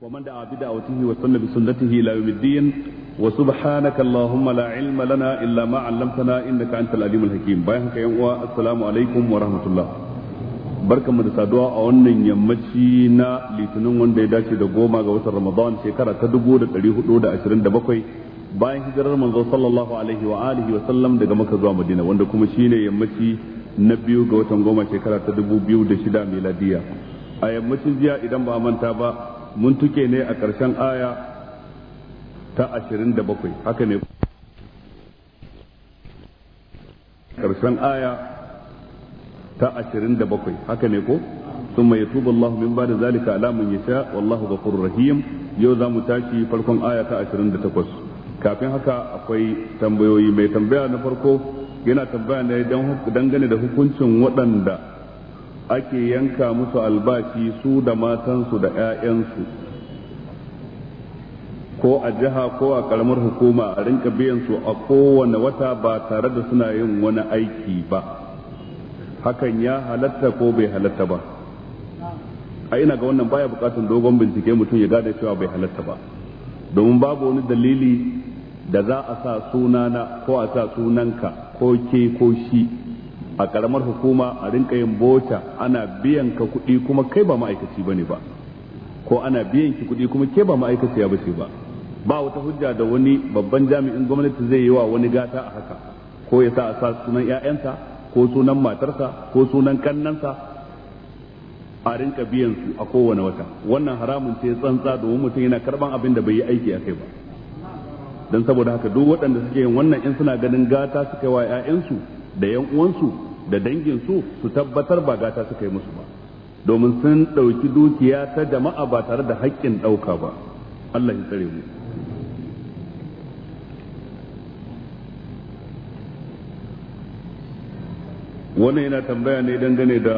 ومن دعا بدعوته وسن بسنته إلى يوم الدين وسبحانك اللهم لا علم لنا إلا ما علمتنا إنك أنت العليم الحكيم. بايعك يا السلام عليكم ورحمة الله. barkanmu da saduwa a wannan yammaci na litinin wanda ya dace da 10 ga watan Ramadan shekara ta 1427 bayan hijirar manzo sallallahu alaihi wa alihi wa sallam daga Makka zuwa Madina, wanda kuma shine yammaci na 2 ga watan 10 shekara ta 2006 miladiya. A yammacin jiya idan ba manta ba mun tuke ne a ƙarshen aya ta 27, haka ne, ƙarshen aya ta 27 haka ne ko thumma yatubu Allahu min ba'da zalika ala man yasha wallahu ghafurur rahim. Yau zamu tashi farkon aya ta 28. Kafin haka akwai tambayoyi. Mai tambaya na farko yana tambaya ne dangane da hukuncin waɗanda ake yanka musu albashi su da matansu da 'ya'yansu ko a jiha ko a karamar hukuma a rinka biyan su a kowane wata ba tare da suna yin wani aiki ba. Hakan ya halatta ko bai halatta ba? A ina ga wannan baya bukatun dogon bincike mutum ya gane cewa bai halatta ba, domin babu wani dalili da za a sa sunana ko a sa sunanka ko ke ko shi a karamar hukuma a rinka yin bota ana biyan ka kuɗi kuma kai ba ma'aikaci bane ba, ko ana biyan ki kuɗi kuma ke ba ma'aikaciya bace ba. Ba wata hujja da wani babban jami'in gwamnati zai yi wa wani gata a haka, ko ya sa a sa sunan 'ya'yansa ko sunan matarsa ko sunan kannansa a rinka biyan su a kowane wata. Wannan haramun ce tsantsa, domin mutum yana karban abin da bai yi aiki a kai ba. Don saboda haka duk waɗanda suke yin wannan in suna ganin gata suka yi wa 'ya'yansu da 'yan uwansu da danginsu, su tabbatar ba gata suka yi musu ba, domin sun ɗauki dukiya ta jama'a ba tare da haƙƙin ɗauka ba. Allah ya tsare mu. Wannan yana tambaya ne dangane da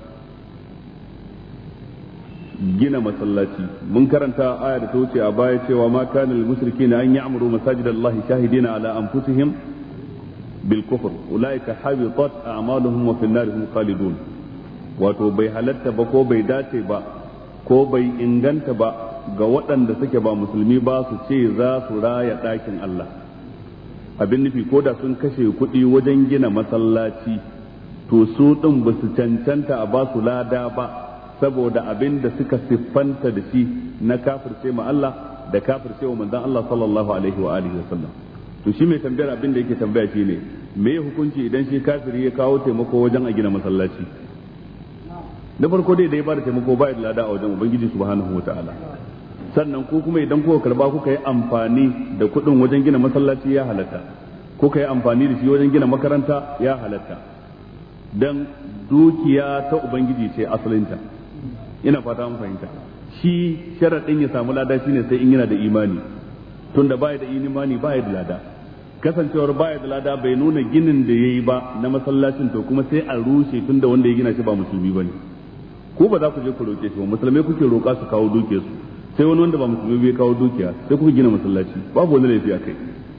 gina masallaci. Mun karanta aya da ta wuce a baya cewa ma kana lil mushrikeena an ya'muru masajidallahi shahidina ala anfusihim bil kufr ulaika habitat a'maluhum wa fil nar hum khalidun. Wato bai halatta ba ko bai dace ba ko bai inganta ba ga waɗanda suke ba musulmi ba su ce za su raya ɗakin Allah. Abin nufi, ko da sun kashe kuɗi wajen gina masallaci, to su ɗin ba su cancanta a ba su lada ba, saboda abin da suka siffanta da shi na kafirce ma Allah da kafirce wa manzon Allah sallallahu alaihi wa alihi wa sallam. To shi mai tambayar abin da yake tambaya shine me hukunci idan shi kafiri ya kawo taimako wajen a gina masallaci? Na farko dai da ya bada taimako ba da lada a wajen Ubangiji subhanahu wa ta'ala. Sannan ku kuma idan kuka karba kuka yi amfani da kuɗin wajen gina masallaci ya halatta, kuka yi amfani da shi wajen gina makaranta ya halatta, dan dukiya ta Ubangiji ce asalinta. Ina fata mun fahimta. Shi sharadin ya samu lada shine sai in yana da imani, tunda baya da imani baya da lada. Kasancewar baya da lada bai nuna ginin da yayi ba na masallacin to kuma sai a rushe, tunda wanda ya gina shi ba musulmi bane. Ko ba za ku je ku roke shi ba, musulmai kuke roka su kawo dukiyar su, sai wani wanda ba musulmi bai kawo dukiya sai kuka gina masallaci, babu wani laifi a kai.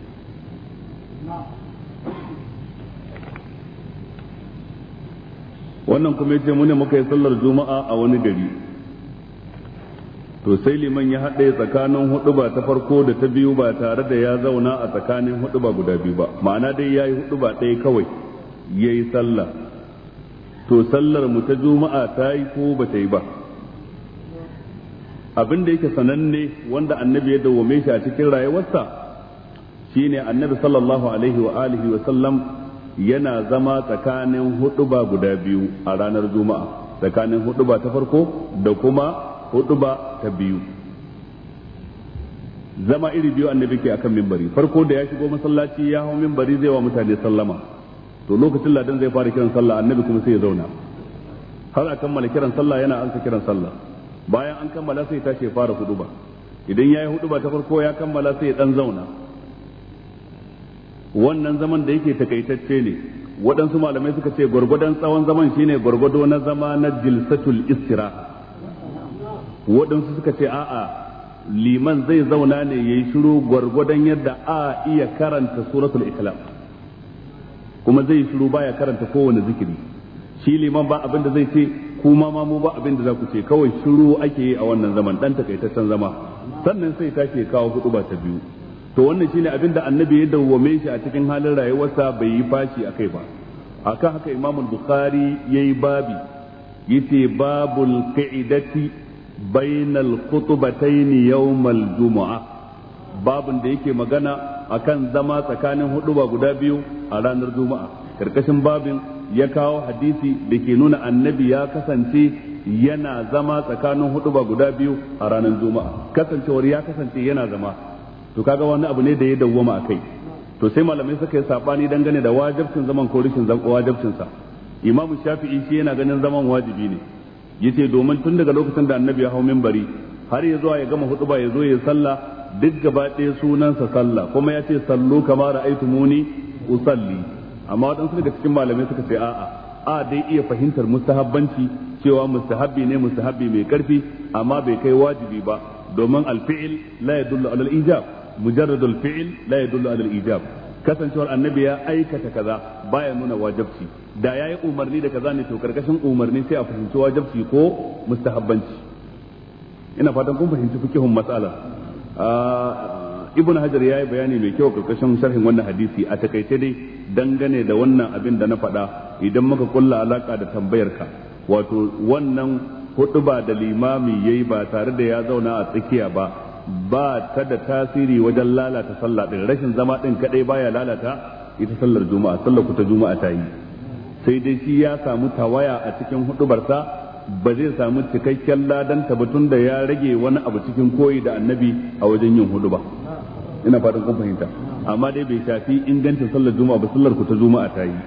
Wannan kuma yace mu ne muka yi sallar juma'a a wani gari, to sai liman ya haɗe tsakanin huɗuba ta farko da ta biyu ba tare da ya zauna a tsakanin huɗuba guda biyu ba, ma'ana dai ya yi huɗuba ɗaya kawai ya yi sallah. To sallar mu ta juma'a ta yi ko ba ta yi ba? Abin da yake sananne wanda annabi ya dawwame shi a cikin rayuwarsa shine annabi sallallahu alaihi wa alihi wa sallam yana zama tsakanin huɗuba guda biyu a ranar juma'a, tsakanin huɗuba ta farko da kuma huɗuba ta biyu. Zama iri biyu annabi ke akan mimbari. Farko da ya shigo masallaci ya hau mimbari zai wa mutane sallama, to lokacin ladan zai fara kiran sallah, annabi kuma sai ya zauna har a kammala kiran sallah, yana ansa kiran sallah. Bayan an kammala sai tashi ya fara huɗuba. Idan ya yi huɗuba ta farko ya kammala sai ya dan zauna. Wannan zaman da yake takaitacce ne, waɗansu malamai suka ce gwargwadon tsawon zaman shine gwargwado na zama na jilsatul istiraha. Waɗansu suka ce a'a, liman zai zauna ne yayi shiru gwargwadon yadda a iya karanta suratul ikhlas, kuma zai shiru baya karanta kowane zikiri. Shi liman ba abin da zai ce kuma ma mu ba abin da za ku ce, kawai shiru ake yi a wannan zaman dan takaitaccen zama, sannan sai take kawo hutuba ta biyu. To wannan shine abin da annabi ya dawwame shi a cikin halin rayuwarsa, bai yi fashi akai ba. Akan haka Imam Bukhari yayi babi yace babul qa'idati bainal khutbatayn yawmal jumu'ah, babun da yake magana akan zama tsakanin huduba guda biyu a ranar juma'a. Karkashin babin ya kawo hadisi da ke nuna annabi ya kasance yana zama tsakanin huduba guda biyu a ranar juma'a. Kasancewar ya kasance yana zama, to kaga wani abu ne da ya dawwama akai. To sai malamai suka yi sabani dangane da wajibcin zaman ko rashin wajibcin sa. Imam Shafi'i shi yana ganin zaman wajibi ne, yace domin tun daga lokacin da annabi ya hau minbari har ya zuwa ya gama huduba ya zo ya sallah, duk gaba ɗaya sunansa sallah, kuma ya ce sallu kama ra'aytumuni usalli. Amma waɗansu daga cikin malamai suka ce a dai iya fahimtar mustahabbanci, cewa mustahabbi ne, mustahabbi mai karfi, amma bai kai wajibi ba, domin alfi'il la yadullu ala al-ijab, mujarradul fi'il la yadullu ala al-ijab. Kasancewar annabi ya aikata kaza baya nuna wajibci, da yayi umarni da kaza ne to karkashin umarni sai a fahimci wajibci ko mustahabbanci. Ina fatan kun fahimci fikihun mas'ala. Ibn Hajar ya yi bayani mai kyau karkashin sharhin wannan hadisi. A takaice dai dangane da wannan abin da na faɗa, idan muka kulla alaka da tambayarka, wato wannan hutuba da limami yayi ba tare da ya zauna a tsakiya ba ta da tasiri wajen lalata sallah din. Rashin zama din kadai baya lalata ita sallar juma'a, sallar ku ta juma'a ta yi, sai dai shi ya samu tawaya a cikin hudubarsa, ba zai samu cikakken ladan tabbatun da ya rage wani abu cikin koyi da annabi a wajen yin hudu ba. Ina fatan kun fahimta, amma dai bai shafi ingancin sallar juma'a ba, sallar ku ta juma'a ta yi.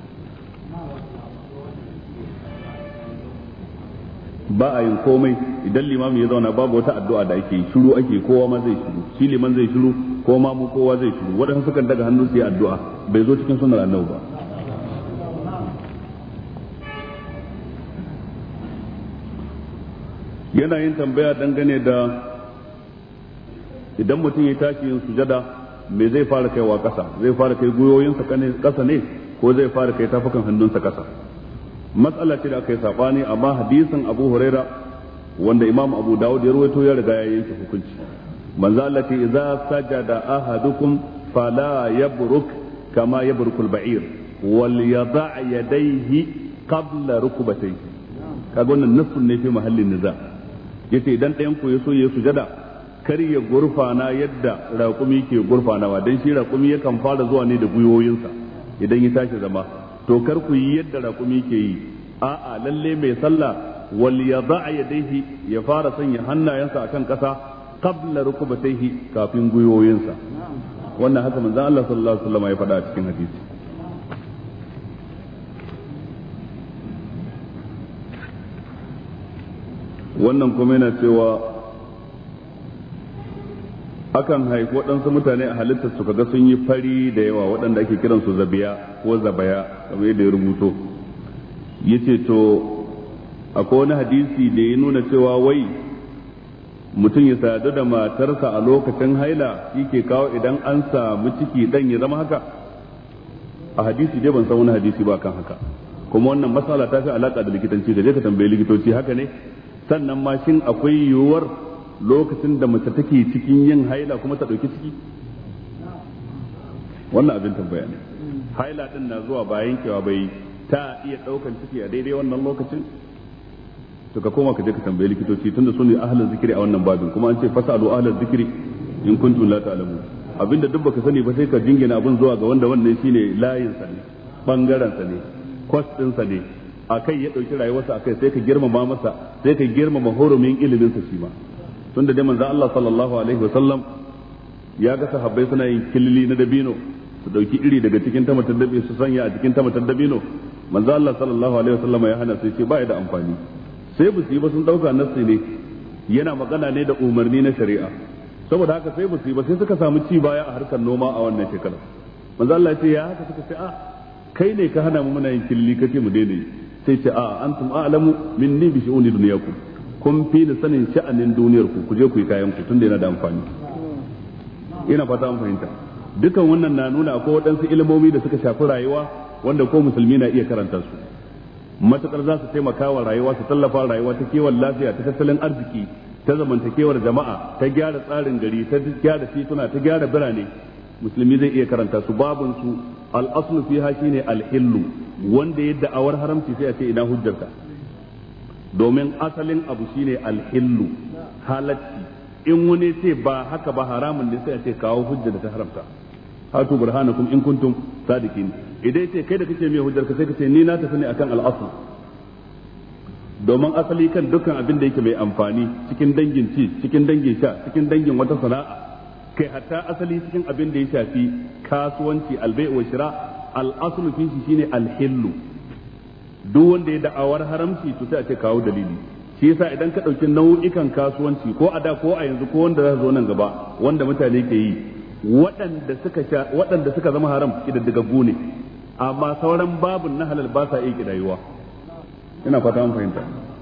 Ba a yin komai idan limami ya zauna, babu wata addu'a da ake yi, shiru ake, kowa ma zai shiru, shi liman zai shiru, ko ma mu kowa zai shiru. Wadansu sukan daga hannu su yi addu'a, bai zo cikin sunnar annabi ba. Yana yin tambaya dangane da idan mutum ya tashi yin sujada, me zai fara kaiwa ƙasa? Zai fara kai gwiwoyinsa ƙasa ne, ko zai fara kai tafukan hannunsa ƙasa? Matsala ce da aka yi saɓani, amma hadisin Abu Huraira wanda Imam Abu Dawud ya rawaito ya riga ya yanke hukunci. Manzo Allah ce idza sajada ahadukum fala yabruk kama yabrukul ba'ir wal yada' yadayhi qabla rukbatayhi. Kaga wannan nassun ne fi mahallin niza. Yace idan ɗayan ku ya so ya sujada, kar ya gurfana yadda raƙumi ke gurfanawa, dan shi raƙumi yakan fara zuwa ne da gwiwoyinsa idan ya tashi zama. To kar ku yi yadda raƙumi ke yi, a'a lalle mai sallah wal yada'a yadayhi, ya fara sanya hannayensa akan ƙasa qabla rukbatayhi, kafin gwiwoyinsa. Wannan haka manzon Allah sallallahu alaihi wasallam ya faɗa a cikin hadisi. Wannan kuma yana cewa akan haifi waɗansu mutane a halittar su kaga sun yi fari da yawa, waɗanda ake kiransu zabiya ko zabaya kamar yadda ya rubuto. Yace to akwai wani hadisi da ya nuna cewa wai mutum ya sadu da matarsa a lokacin haila shi ke kawo idan an samu ciki dan ya zama haka? A hadisi dai ban san wani hadisi ba kan haka, kuma wannan masala ta fi alaka da likitanci, da je ka tambayi likitoci haka ne. Sannan ma shin akwai yiwuwar lokacin da mace take cikin yin haila kuma ta ɗauki ciki? Wannan abin tambaya ne. Haila din na zuwa bayan kewa bai, ta iya ɗaukan ciki a daidai wannan lokacin? To ka koma ka je ka tambayi likitoci, tunda su ne ahlul zikiri a wannan babin, kuma an ce fasalu ahlul zikiri in kuntum la ta'lamun. Abinda duk baka sani ba sai ka jingina abin zuwa ga wanda wannan shine layin sa ne, bangaren sa ne, kwas din sa ne, akai ya dauki rayuwarsa akai, sai ka girmama masa, sai ka girmama hurumin ilimin sa shi ma. Tunda dai manzo Allah sallallahu alaihi wasallam ya ga sahabbai suna yin kilili na dabino, su dauki iri daga cikin tamatar dabino su sanya a cikin tamatar dabino. Manzo Allah sallallahu alaihi wasallam ya hana, sai ce ba ya da amfani. Sai bu su yi ba, sun dauka nassi ne, yana magana ne da umarni na shari'a. Saboda haka sai bu su yi ba, sai suka samu ci baya a harkar noma a wannan shekara. Manzo Allah ya ce ya haka, suka ce a kai ne ka hana mu muna yin kilili, kace mu daina yi. Sai ce a antum a'lamu minni bi shu'uni dunyakum, kun fi ni sanin sha'anin duniyar ku je ku yi kayan ku tunda yana da amfani. Ina fata an fahimta. Dukan wannan na nuna akwai waɗansu ilimomi da suka shafi rayuwa wanda ko musulmi na iya karanta su. matakar za su taimaka wa rayuwa, su tallafa rayuwa ta kiwon lafiya, ta tattalin arziki, ta zamantakewar jama'a, ta gyara tsarin gari, ta gyara tituna, ta gyara birane, musulmi zai iya karanta su. babun su al-aslu fiha shine al-hillu, wanda ya da'awar haramci sai a ce ina hujjarka, domin asalin abu shine al-hillu, halacci. in wani ce ba haka ba haramun ne sai a ce kawo hujjar da ta haramta, hatu burhanakum in kuntum sadiqin. idan ce kai da kake mai hujjar ka sai ka ce ni na tafi ne akan al-asl, domin asali kan dukkan abin da yake mai amfani cikin dangin ci, cikin dangin sha, cikin dangin wata sana'a, kai hatta asali cikin abin da ya shafi kasuwanci, al-bai' wa shira, al-aslu fi shi shine al-hillu. duk wanda ya da'awar haramci to sai a ce kawo dalili. shi yasa idan ka dauki nau'ikan kasuwanci ko a da ko a yanzu ko wanda za zo nan gaba wanda mutane ke yi, waɗanda suka zama haram kididdigaggu ne, amma sauran babun na halal ba sa iya kidayuwa. ina fata an fahimta.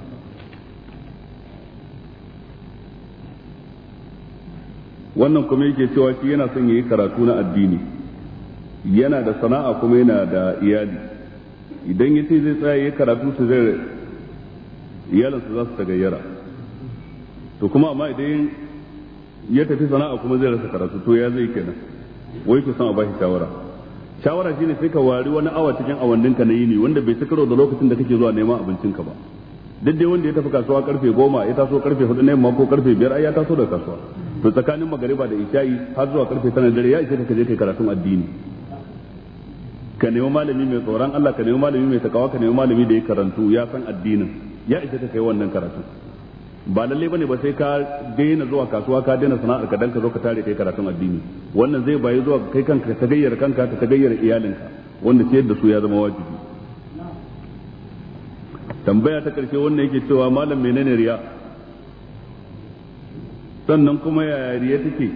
wannan kuma yake cewa shi yana son yayi karatu na addini, yana da sana'a kuma yana da iyali. idan yace zai tsaya yayi karatu su zai iyalansa za su tagayyara, to kuma amma idan ya tafi sana'a kuma zai rasa karatu, to ya zai kenan. wai ke son a bashi shawara shine sai ka wari wani awa cikin awanninka na yini wanda bai ci karo da lokacin da kake zuwa neman abincinka ba. duk dai wanda ya tafi kasuwa karfe 10 ya taso karfe 4 na yamma ko karfe 5 ai ya taso daga kasuwa, to tsakanin magariba da isha'i har zuwa karfe 9 dare ya ishe ka je kai karatun addini. ka nemi malami mai tsoron Allah, ka nemi malami mai takawa, ka nemi malami da ya karantu ya san addinin, ya ishe ka kai wannan karatu. ba lalle bane ba sai ka daina zuwa kasuwa, ka daina sana'ar ka dan ka zo ka tare kai karatun addini. wannan zai bayi zuwa kai kanka ka gayyara kanka ka gayyara iyalinka, wanda ce da su ya zama wajibi. tambaya ta karshe wannan yake cewa malam menene riya, sannan kuma yaya riya take,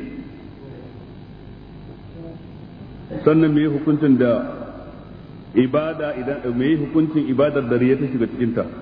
sannan me hukuncin da ibada idan me hukuncin ibadar da riya ta shiga cikin ta.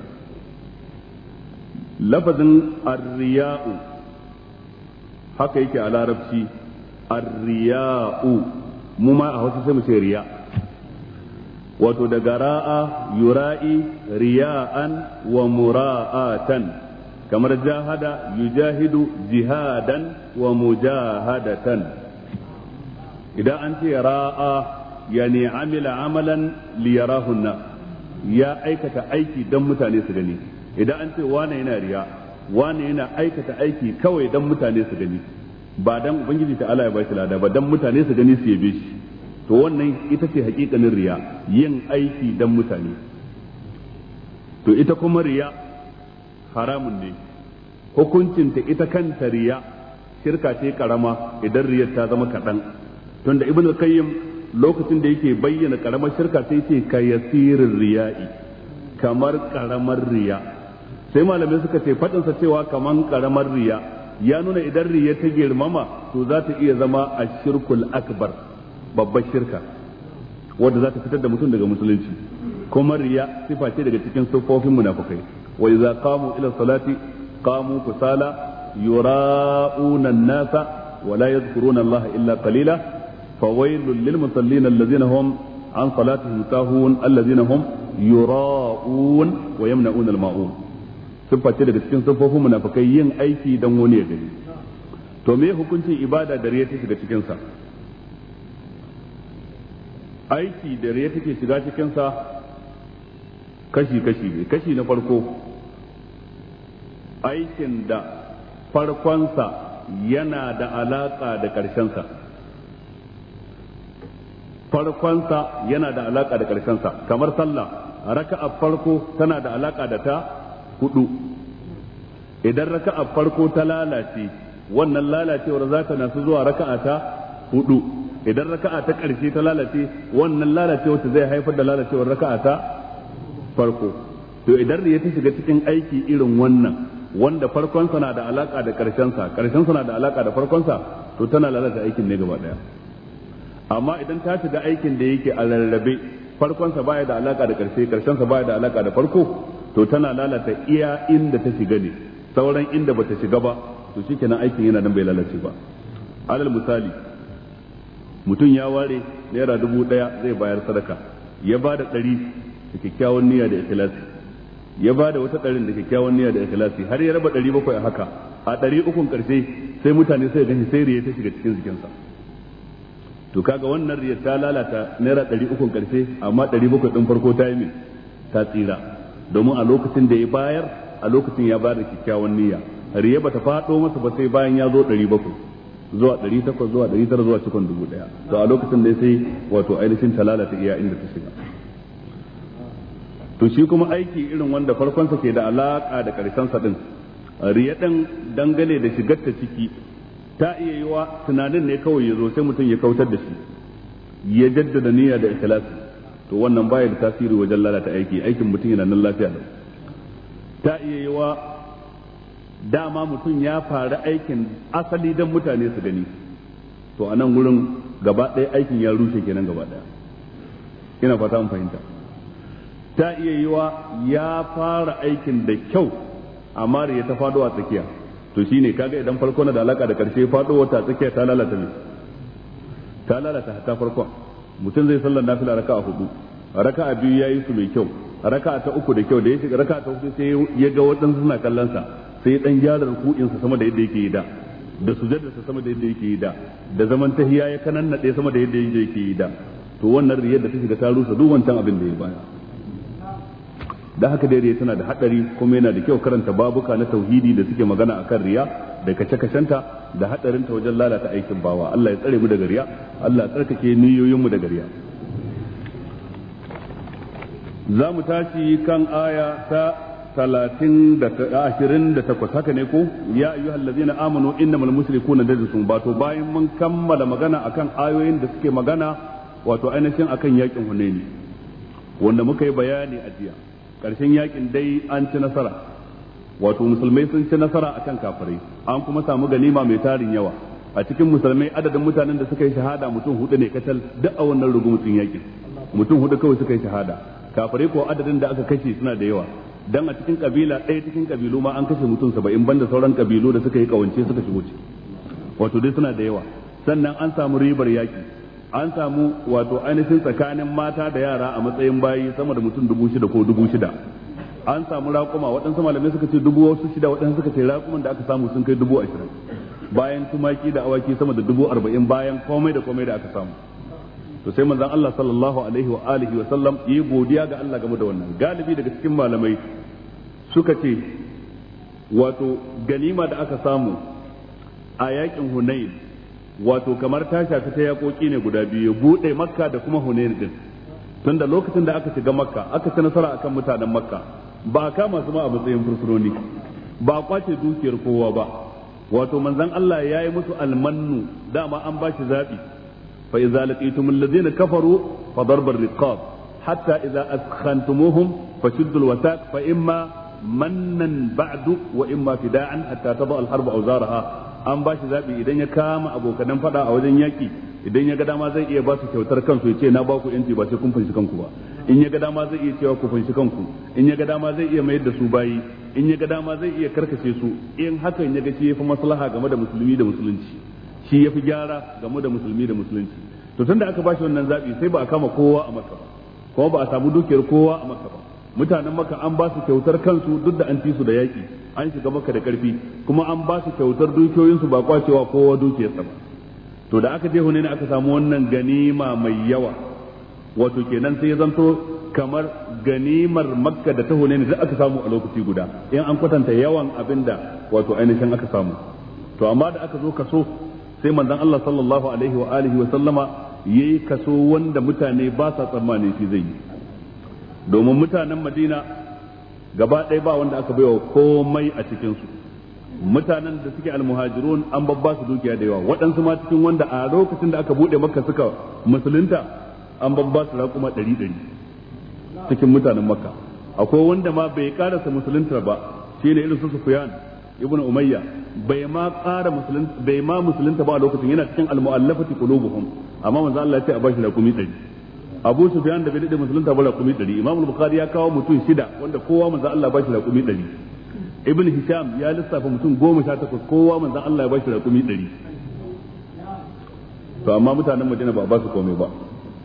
lafazin arriya'u haka yake a larabci, arriya'u mu ma a Hausa sai mu ce riya, wato daga ra'a yura'i riya'an wa mura'atan, kamar jahada yujahidu jihadan wa mujahadatan. idan an ce ra'a yani amila amalan liyarahu an-nas, ya aikata aiki dan mutane su gani. idan an ce wane yana riya, wane yana aikata aiki kawai dan mutane su gani, ba dan ubangiji ta Allah ya bashi lada ba, dan mutane su gani su yabe shi, to wannan ita ce hakikanin riya, yin aiki dan mutane. to ita kuma riya haramun ne, hukuncinta ita kanta riya shirka ce karama idan riyar ta zama kaɗan. tunda ibn al-qayyim lokacin da yake bayyana karamar shirka sai ce ka yasirin riya'i, kamar karamar riya. sai malamai suka ce faɗinsa cewa kamar karamar riya ya nuna idan riya ta girmama to za ta iya zama a shirkul akbar, babbar shirka wadda za ta fitar da mutum daga musulunci. kuma riya sifa ce daga cikin siffofin munafikai. wa idza qamu ila salati qamu kusala yura'una an-nasa wa la yadhkuruna Allah illa qalila fawailul lil musallin alladhina hum an salatihim sahun alladhina hum yura'un wa yamna'una al-ma'un. siffa ce daga cikin siffofin munafikai yin aiki dan wani ya gani. to me hukuncin ibada da riya ta shiga cikin sa? aiki da riya take shiga cikin sa kashi ne. kashi na farko, aikin da farkonsa yana da alaka da ƙarshensa. farkonsa yana da alaka da ƙarshensa, kamar sallah raka'a farko tana da alaka da ta hudu. idan raka'a farko ta lalace, wannan lalacewar za ta nasu zuwa raka'a ta hudu. idan raka'a ta ƙarshe ta lalace, wannan lalacewar ta zai haifar da lalacewar raka'a ta farko. to idan riya ta shiga cikin aiki irin wannan wanda farkonsa na da alaka da ƙarshensa, ƙarshensa na da alaka da farkonsa, to tana lalata aikin ne gaba daya. amma idan ta shiga aikin da yake a rarrabe, farkonsa baya da alaka da ƙarshe, ƙarshensa baya da alaka da farko, to tana lalata iya inda ta shiga ne, sauran inda bata shiga ba to shikenan aikin yana nan bai lalace ba. alal misali, mutum ya ware naira 1000 zai bayar sadaka, ya bada 100 da kyakkyawan niyya da ikhlasi, ya ba da wata ɗarin da kyakkyawan niyya da ikhlasi har ya raba 700 a haka a 300 karshe sai mutane sai gani sai riya ta shiga cikin jikinsa to kaga wannan riya ta lalata naira 300 karshe amma 700 din farko ta yi min ta tsira domin a lokacin da ya bayar a lokacin ya ba da kyakkyawan niyya riya bata faɗo masa ba sai bayan ya zo 700 zuwa 800 zuwa 900 zuwa cikin 1000 to a lokacin da sai wato ainihin ta lalata iya inda ta shiga to shi kuma aiki irin wanda farkonsa ke da alaka da karshensa din riya din dangane da shigar ta ciki ta iya yiwa tunanin ne kawai ya zo sai mutum ya kautar da shi ya jaddada niyya da ikhlasi to wannan baya da tasiri wajen lalata aikin mutum yana nan lafiya da ta iya yiwa dama mutum ya fara aikin asali don mutane su gani to a nan gurin gaba ɗaya aikin ya rushe kenan gaba ɗaya ina fata mun fahimta ta iya yiwa ya fara aikin da kyau amma da ya ta fado a tsakiya to shine kaga idan farko na da alaka da karshe fado wata tsakiya ta lalata ne ta lalata hatta farko mutum zai sallar nafila raka'a 4 raka'a 2 yayi su mai kyau raka'a ta 3 da kyau da ya shiga raka'a ta 4 sai ya ga wadansu suna kallon sa sai ya dan gyara ruku'in sa sama da yadda yake yi da sujudar sa sama da yadda yake yi da zaman tahiyya ya kanannade sama da yadda yake yi to wannan riyar da ta shiga ta rusa duk wancan abin da ya baya da haka dai riya tana da hadari kuma yana da kyau karanta babuka na tauhidi da suke magana akan riya da kace-kacenta da hadarin ta wajen lalata aikin bawa Allah ya tsare mu daga riya Allah ya tsarkake niyoyin mu daga riya za mu tashi kan aya ta 28 haka ne ko ya ayyuhallazina amanu innamal mushrikuuna najasun bato bayan mun kammala magana akan ayoyin da suke magana wato ainihin akan yakin Hunaini wanda muka yi bayani a jiya ƙarshen yakin dai an ci nasara wato musulmai sun ci nasara akan kafirai an kuma samu ganima mai tarin yawa a cikin musulmai adadin mutanen da suka yi shahada mutum 4 ne kacal duk a wannan rugumutun yakin mutum 4 kawai suka yi shahada kafirai ko adadin da aka kashe suna da yawa dan a cikin kabila ɗaya cikin kabilu ma an kashe mutum 70 banda sauran kabilu da suka yi kawance suka shigo ciki wato dai suna da yawa sannan an samu ribar yaki an samu wato ainihin tsakanin mata da yara a matsayin bayi sama da mutum 6,000 ko 6,000 an samu raƙuma waɗansu malamai suka ce 6,000 waɗansu suka ce raƙuman da aka samu sun kai 20,000 bayan tumaki da awaki sama da 40,000 bayan komai da komai da aka samu to sai manzon Allah sallallahu alaihi wa alihi wa sallam yi godiya ga Allah game da wannan galibi daga cikin malamai suka ce wato ganima da aka samu a yakin Hunain wato kamar ta shafi ta yakoki ne guda biyu bude Makka da kuma Hunain din tunda lokacin da aka shiga Makka aka ci nasara akan mutanen Makka ba a kama su ma a matsayin fursunoni ba a kwace dukiyar kowa ba wato manzon Allah ya yi musu almannu dama an ba shi zabi fa idza laqitumul ladzina kafaru fa darbar riqab hatta idza askhantumuhum fashiddul wasaq fa imma mannan ba'du wa imma fida'an hatta tada al-harb awzaraha an ba shi zaɓi idan ya kama abokanan faɗa a wajen yaƙi idan ya ga dama zai iya ba su kyautar kansu ya ce na ba ku yanci ba sai kun fanshi kanku ba in ya ga dama zai iya cewa ku fanshi kanku in ya ga dama zai iya mayar da su bayi in ya ga dama zai iya karkace su in hakan ya ga shi yafi maslaha game da musulmi da musulunci shi yafi gyara game da musulmi da musulunci to tunda aka ba shi wannan zaɓi sai ba a kama kowa a Makka ba kuma ba a samu dukiyar kowa a Makka ba mutanen Makka an ba su kyautar kansu duk da an ci su da yaƙi an shiga Makka da karfi kuma an ba su kyautar dukiyoyinsu ba kwacewa kowa dukiyarsa ba to da aka je Hunain aka samu wannan ganima mai yawa wato kenan sai ya zanto kamar ganimar Makka da ta Hunain da aka samu a lokaci guda in an kwatanta yawan abinda wato ainihin aka samu to amma da aka zo kaso sai manzon Allah sallallahu alaihi wa alihi wa sallama yayi kaso wanda mutane ba sa tsammani shi zai yi domin mutanen Madina gaba ɗaya ba wanda aka baiwa komai a cikinsu mutanen da suke almuhajirun an babba su dukiya da yawa waɗansu ma cikin wanda a lokacin da aka buɗe Makka suka musulunta an babba su raƙuma 100 cikin mutanen Makka akwai wanda ma bai karasa musulunta ba shine irin su Sufyan ibn Umayya bai ma musulunta ba a lokacin yana cikin almu'allafati qulubuhum amma manzo Allah ya ce a bashi raƙumi 100 Abu Sufyan da bai dade musulunta ba raƙumi 100 Imam Bukhari ya kawo mutum 6 wanda kowa manzo Allah ba shi raƙumi 100 Ibn Hisham ya lissafa mutum 18 kowa manzo Allah ya ba shi raƙumi 100 to amma mutanen Madina ba su komai ba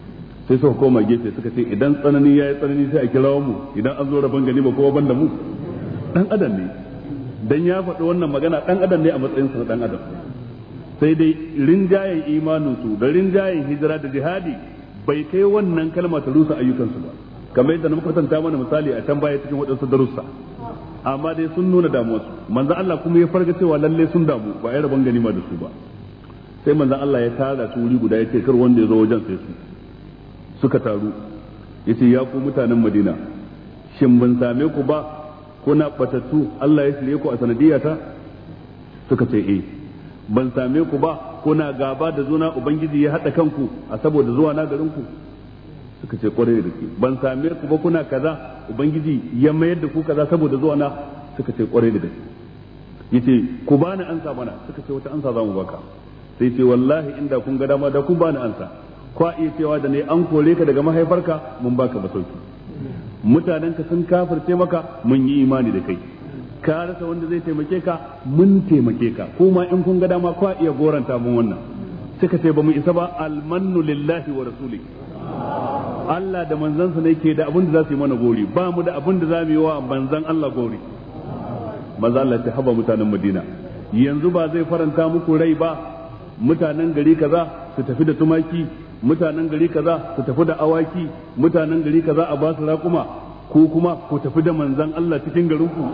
sai suka koma gefe suka ce idan tsanani yayi tsanani sai a kirawo mu idan an zo rabon gani ba kowa banda mu. Dan adam ne dan ya faɗi wannan magana, dan adam ne a matsayin sa dan adam. Sai dai rinjayen imanin su da rinjayen hijira da jihadi bai kai wannan kalma ta rusa ayyukansu ba, kamar yadda na kwatanta mana misali a can baya cikin waɗansu darussa. Amma dai sun nuna damuwarsu, manzon Allah kuma ya farga cewa lalle sun damu ba a yi rabon ganima da su ba. Sai manzon Allah ya tara su wuri guda ya ce kar wanda ya zo wajen sai su suka taru, ya ce ya ku mutanen Madina, shin ban same ku ba kuna batattu Allah ya shirye ku a sanadiyata? Suka ce eh. Ban same ku ba kuna gaba da juna ubangiji ya haɗa kanku a saboda zuwa na garin ku? Suka ce kwarai da gaske. Ban same ku ba kuna kaza ubangiji ya mayar da ku kaza saboda zuwa na? Suka ce kwarai da gaske. Yace ku bani ansa mana. Suka ce wata ansa zamu baka. Sai ce wallahi inda kun ga dama da kun bani ansa. Kwa iya cewa da ne an kore ka daga mahaifarka mun baka masauki, mutanenka sun kafirce maka mun yi imani da kai, ka rasa wanda zai taimake ka mun taimake ka, kuma in kun ga dama kwa iya goranta mun wannan. Suka ce ba mu isa ba, almannu lillahi wa rasuli, Allah da manzansa ne ke da abin da za su yi mana gori, ba mu da abin da za mu yi wa manzan Allah gori. Manzo Allah ya haba mutanen Madina, yanzu ba zai faranta muku rai ba mutanen gari kaza su tafi da tumaki, mutanen gari kaza su tafi da awaki, mutanen gari kaza a ba su raƙuma, ko kuma ku tafi da manzan Allah cikin garinku.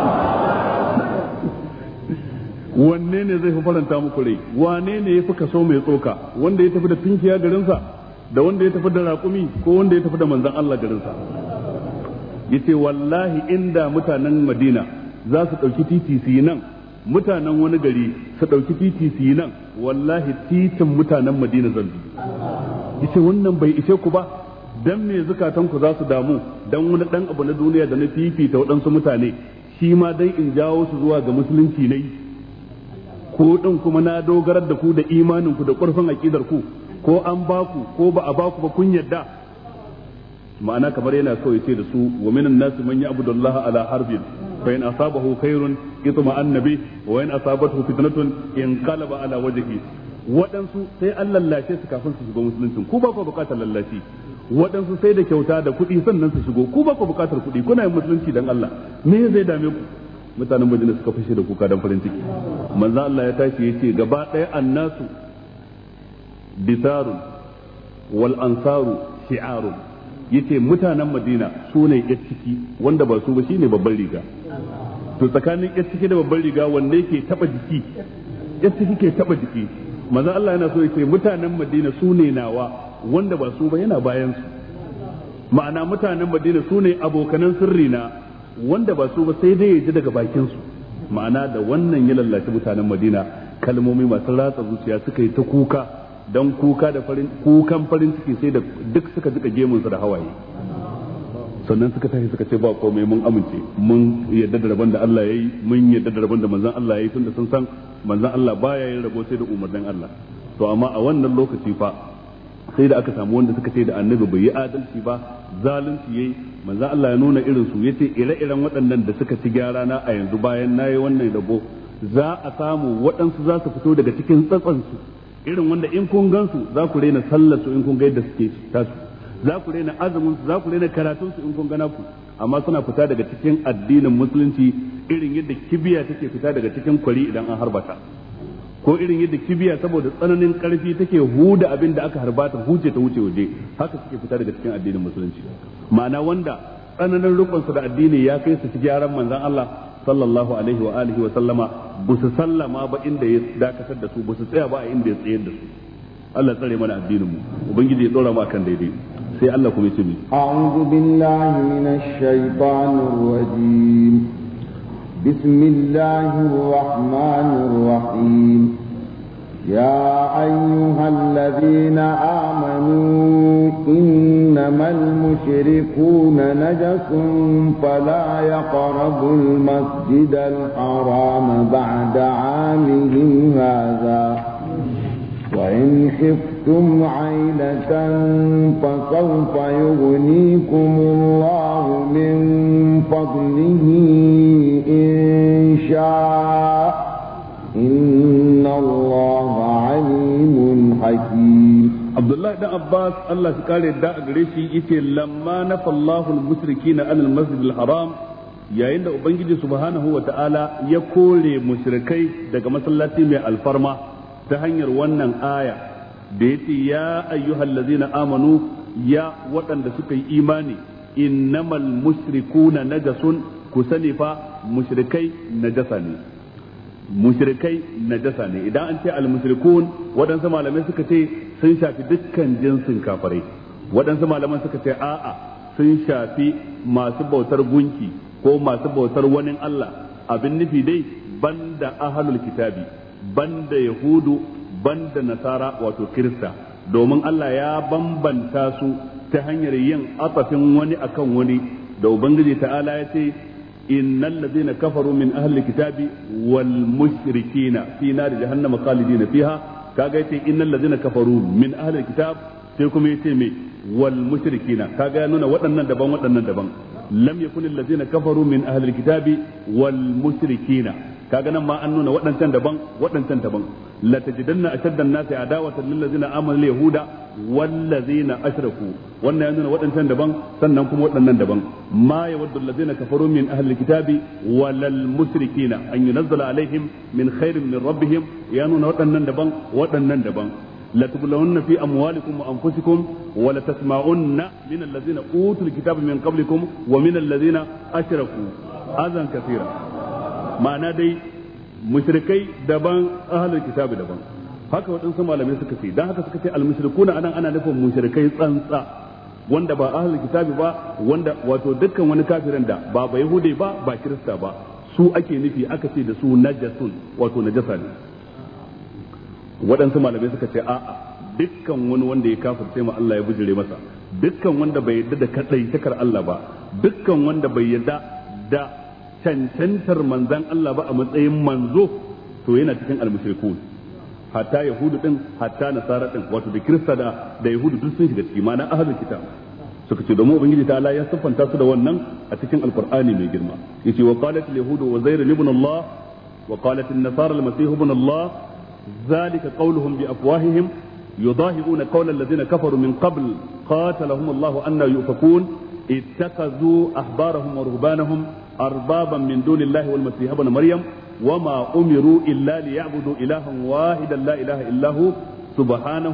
Wanne ne zai fi faranta muku rai? Wane ne ya fi kaso mai tsoka? Wanda ya tafi da tunkiya garinsa, da wanda ya tafi da raƙumi, ko wanda ya tafi da manzan Allah garinsa? Yace wallahi inda mutanen Madina za su ɗauki titi su yi nan, mutanen wani gari su ɗauki titi su yi nan, wallahi titin mutanen Madina zan bi. Yace wannan bai ishe ku ba, dan me zukatanku za su damu dan wani dan abu na duniya da na fifita waɗansu mutane, shi ma dai in jawo su zuwa ga musulunci ne, ko din kuma na dogarar da ku da imanin ku da ƙarfin aqidar ku, ko an baku ko ba a baku ba kun yadda. Ma'ana kamar yana so ya ce da su wa minan nasi man ya'budu Allah ala harbin fa in asabahu khairun itma'anna bi wa in asabathu fitnatun inqalaba ala wajhihi. Waɗansu sai an lallashe su kafin su shiga musulunci, ku ba ku buƙatar lallashi. Waɗansu sai da kyauta da kuɗi sannan su shigo, ku ba ku buƙatar kuɗi, kuna yin musulunci dan Allah, me zai dame ku? Mutanen Madina suka fashe da kuka dan farin ciki. Manzo Allah ya tashi yace gaba ɗaya annasu bisarun wal ansaru shi'arun. Yace mutanen Madina su ne yar ciki, wanda ba su ba shine babban riga. To tsakanin yar ciki da babban riga wanda yake taba jiki? Yar ciki ke taba jiki. Manzo Allah yana so yace mutanen Madina su ne nawa, wanda ba su ba yana bayan su. Ma'ana mutanen Madina su ne abokanan sirri na, wanda ba su ba sai dai ya ji daga bakin su. Ma'ana da wannan ya lallace mutanen Madina, kalmomi masu ratsa zuciya suka yi ta kuka, dan kuka da kukan farin ciki sai da duk suka jika gemun su da hawaye. Sannan suka tashi suka ce ba komai, mun amince, mun yadda da rabon da Allah yayi, mun yadda da rabon da manzon Allah yayi, tunda sun san manzon Allah baya yin rabo sai da umarnin Allah. To amma a wannan lokaci fa sai da aka samu wanda suka ce da annabi bai yi adalci ba, zalunci yayi. Manzon Allah ya nuna irin su, yace ire-iren waɗannan da suka ci gyara na a yanzu bayan nayi wannan rabo, za a samu waɗansu za su fito daga cikin tsatsan su, irin wanda in kun gansu za ku rena sallar su in kun ga yadda suke tasu, za ku rena azumin su, za ku rena karatun su in kun gana ku, amma suna fita daga cikin addinin musulunci irin yadda kibiya take fita daga cikin kwari idan an harbata, ko irin yadda kibiya saboda tsananin karfi take huda abin da aka harbata huce ta wuce waje, haka suke fita daga cikin addinin musulunci. Ma'ana wanda tsananin rukunsu da addini ya kai su ci gyaran manzon Allah sallallahu alaihi wa alihi wa sallama, ba su sallama ba inda ya dakatar da su, ba su tsaya ba a inda ya tsayar da su. Allah tsare mana addinin mu, ubangiji ya dora mu akan daidai. sai Allah kuma yace mi a'udhu billahi minash shaitanir rajim bismillahir rahmanir rahim يا أيها الذين آمنوا إنما المشركون نجس فلا يقربوا المسجد الحرام بعد عامهم هذا وإن خفتم عيلة فسوف يغنيكم الله من فضله إن شاء إن الله عليم حكيم Abdullahi dan Abbas Allah shi kare da a gare shi yace lamma nafallahu al-mushrikeena an al-masjid al-haram yayin da ubangiji subhanahu wa ta'ala ya kore mushrikai daga masallaci mai alfarma ta hanyar wannan aya da yace ya ayyuhallazina amanu ya waɗanda suka yi imani innamal mushrikuuna najasun ku sani fa mushrikai najasa ne mushrikai najasa ne idan an ce al-mushrikun waɗansu malamai suka ce sun shafi dukkan jinsin kafirai waɗansu malaman suka ce a'a sun shafi masu bautar gunki ko masu bautar wani Allah abin nufi dai banda ahlul kitabi banda yahudu banda nasara wato kirista domin Allah ya bambanta su ta hanyar yin atafin wani akan wani da ubangiji ta'ala ya ce innal ladina kafaru min ahli kitabi wal mushrikina fi nar jahannama khalidina fiha kaga yace innal ladina kafaru min ahli kitab sai kuma yace me wal mushrikina kaga ya nuna waɗannan daban lam yakun alladhina kafaru min ahli alkitabi wal mushrikina kaga nan ma an nuna waɗancan daban la tajidanna ashadda an-nasi adawatan lil ladzina amanu yahuda wal ladzina ashraku wannan ya nuna waɗancan daban sannan kuma waɗannan daban ma yawaddu alladhina kafaru min ahli alkitabi wal mushrikina an yunzala alaihim min khairin min rabbihim ya nuna waɗannan daban لتبلون في أموالكم وأنفسكم ولتسمعن من الذين أوتوا الكتاب من قبلكم ومن الذين أشركوا أذى كثيرا معنى دي مشركي دبان أهل الكتاب دبان haka waɗansu malamai suka ce dan haka suka ce al-mushrikuna anan ana nufin mushrikai tsantsa wanda ba ahlul kitabi ba wanda wato dukkan wani kafirin da ba yahudi ba kirista ba su ake nufi aka ce da su najasun wato najasa ne waɗansu malamai suka ce a'a dukkan wani wanda ya kafirce ma Allah ya bujire masa dukkan wanda bai yarda da kadaitakar Allah ba dukkan wanda bai yarda da cancantar manzan Allah ba a matsayin manzo to yana cikin al-mushrikun hatta yahudu din hatta nasara din wato da kirista da yahudu duk sun shiga ciki ma'ana ahlul kitab suka ce domin ubangiji ta Allah ya siffanta su da wannan a cikin alqur'ani mai girma yace wa qalat al-yahudu wa zayr ibn Allah wa qalat an-nasara al-masih ibn Allah ذلك قولهم بأفواههم يضاهئون قول الذين كفروا من قبل قاتلهم الله أن يؤفكون اتخذوا أحبارهم ورهبانهم أربابا من دون الله والمسيح ابن مريم وما أمروا إلا ليعبدوا إلها واحدا لا إله إلا هو سبحانه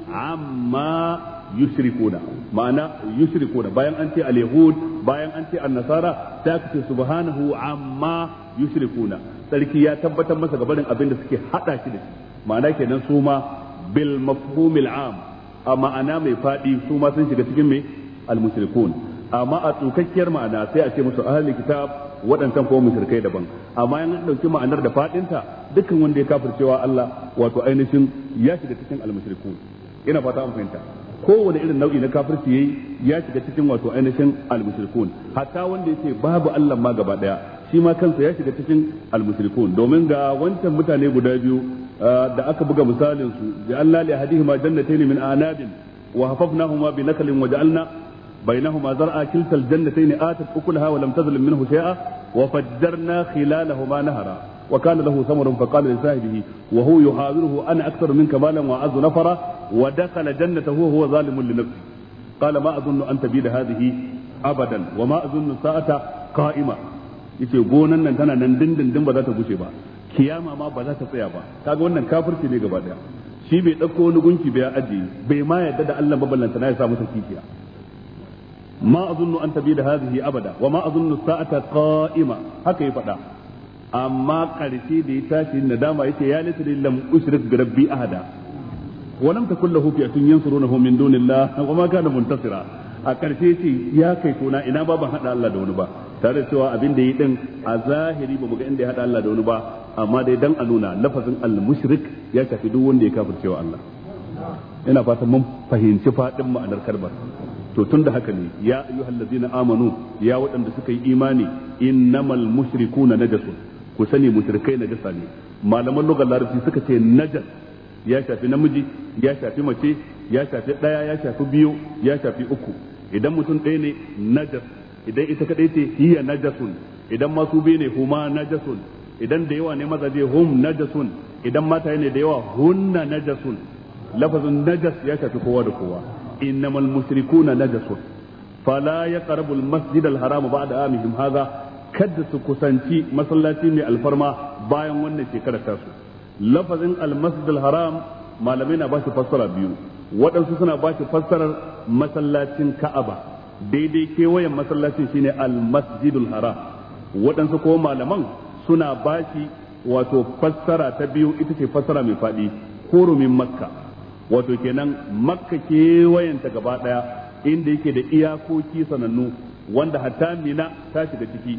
عما يشركون معنى يشركون باين أنت اليهود باين أنت النصارى تكتب سبحانه عما يشركون sarki ya tabbatar masa gabanin abin da suke hada shi da shi ma'ana kenan su ma bil mafhumil am a ma'ana mai fadi su ma sun shiga cikin me al mushrikun amma a tsukakkiyar ma'ana sai a ce musu ahli kitab waɗancan ko mushrikai daban amma yan dauki ma'anar da fadinta dukkan wanda ya kafircewa Allah wato ainihin ya shiga cikin al mushrikun ina fata an fahimta kowane irin nau'i na kafirci yayi ya shiga cikin wato ainihin al mushrikun hatta wanda yace babu Allah ma gaba daya shi ma kansa ya shiga cikin al-mushrikun domin ga wancan mutane guda biyu da aka buga misalin su ja'alna li ahadihima jannatayn min anabin wa hafafnahuma bi naklin wa ja'alna bainahuma zar'a kilta al-jannatayn atat ukulaha wa lam tazlim minhu shay'a wa fajjarna khilalahuma nahara wa kana lahu samarun fa qala li sahibihi wa huwa yuhawiruhu ana aktharu minka malan wa a'azzu nafara wa dakhala jannatahu wa huwa zalimun li nafsihi qala ma adunnu an tabida hadhihi abadan wa ma adunnu sa'ata qa'ima yace gonan nan tana nan dindindin ba za ta guce ba kiyama ma ba za ta tsaya ba kaga wannan kafirci ne gaba daya shi bai dauko wani gunki bai ajiye bai ma yadda da Allah baballanta na ya sa masa kifiya ma azunnu an tabi da hadhihi abada wa ma azunnu sa'ata qa'ima haka ya faɗa amma karshe da ya tashi nadama yace ya lita lam ushrik bi rabbi ahada wa lam takul lahu fi'atun yansurunahu min dunillah wa ma kana muntasira a karshe yace ya kai tona ina ba ban hada Allah da wani ba tare da cewa abin da yi din a zahiri ba mu ga inda ya hada Allah da wani ba amma dai dan a nuna lafazin al-mushrik ya tafi duk wanda ya kafircewa Allah ina fatan mun fahimci fadin ma'anar kalmar to tunda haka ne ya ayyuhallazina amanu ya waɗanda suka yi imani innamal mushrikuna najasun ku sani mushrikai najasa ne malaman lugar larabci suka ce najas ya shafi namiji ya shafi mace ya shafi ɗaya ya shafi biyu ya shafi uku idan mutum ɗaya ne najas idan ita kadai ce hiya najasun idan masu biyu ne huma najasun idan da yawa ne mazaje hum najasun idan mata ne da yawa hunna najasun lafazin najas ya shafi kowa da kowa innamal mushrikuna najasun fala yaqrabu al-masjid al-haram ba'da amihim hadha kada su kusanci masallaci mai alfarma bayan wannan shekarar tasu lafazin al-masjid al-haram malamai na ba shi fassara biyu waɗansu suna ba shi fassarar masallacin Ka'aba daidai kewayen masallacin shine al-masjidul haram waɗansu ko malaman suna ba shi wato fassara ta biyu ita ce fassara mai faɗi hurumin makka wato kenan makka kewayenta gaba ɗaya inda yake da iyakoki sanannu wanda hatta mina ta shiga ciki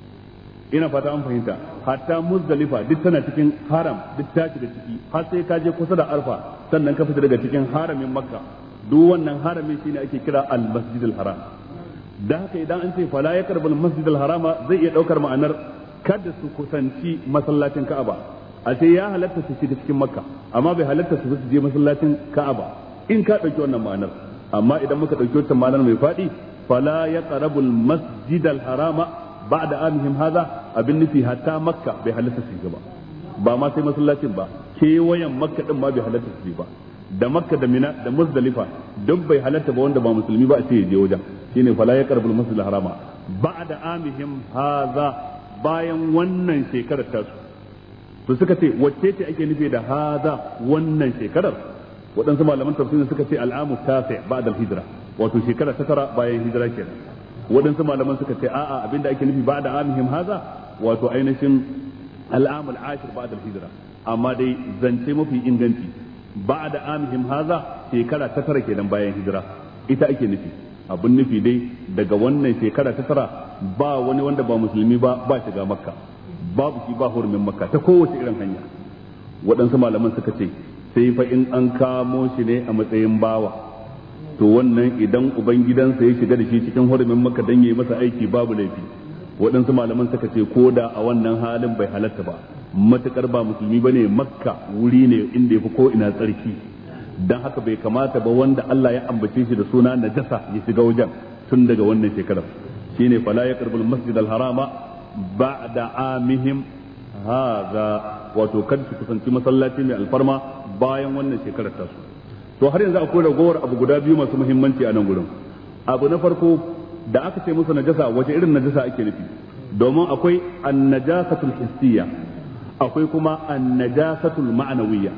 ina fata an fahimta hatta muzdalifa duk tana cikin haram duk ta shiga ciki har sai ka je kusa da arfa sannan ka fita daga cikin haramin makka duk wannan haramin shine ake kira al-masjidul haram da haka idan an ce fala yaqrabul masjidul harama zai iya daukar ma'anar kada su kusanci masallacin ka'aba a ce ya halatta su shiga cikin makka amma bai halatta su je masallacin ka'aba in ka dauki wannan ma'anar amma idan muka dauki wannan ma'anar mai fadi fala yaqrabul masjidul harama ba'da amihim hadha abin nufi hatta makka bai halatta su shiga ba ma sai masallacin ba kewayen makka din ma bai halatta su ba da makka da mina da muzdalifa duk bai halatta ba wanda ba musulmi ba a ce je wajen shine fala yaqrabul masjidul harama ba'da amihim hadha bayan wannan shekarar tasu to suka ce wacce ce ake nufi da hadha wannan shekarar waɗansu malaman tafsirin suka ce al'amu tasi ba'da al-hijra wato shekara ta tara bayan hijira kenan waɗansu malaman suka ce a'a abinda ake nufi ba'da amihim hadha wato ainihin al'amul ashir ba'da al-hijra amma dai zance mafi inganci ba'da amihim hadha shekara ta tara kenan bayan hijira ita ake nufi abun nufi dai daga wannan shekara ta tara ba wani wanda ba musulmi ba shiga makka babu shi ba hurumin makka ta kowace irin hanya waɗansu malaman suka ce sai fa in an kamo shi ne a matsayin bawa to wannan idan ubangidansa ya shiga da shi cikin hurumin makka dan yayi masa aiki babu laifi waɗansu malaman suka ce ko da a wannan halin bai halatta ba matukar ba musulmi bane makka wuri ne inda yafi ko ina tsarki dan haka bai kamata ba wanda Allah ya ambace shi da suna najasa ya shiga wajen tun daga wannan shekarar shine fala yaqrabul masjidal harama ba'da amihim hadha wato kada su kusanci masallaci mai alfarma bayan wannan shekarar tasu to har yanzu akwai ragowar abu guda biyu masu muhimmanci a nan gurin abu na farko da aka ce musu najasa wace irin najasa ake nufi domin akwai an-najasatul hissiyya akwai kuma an-najasatul ma'nawiyya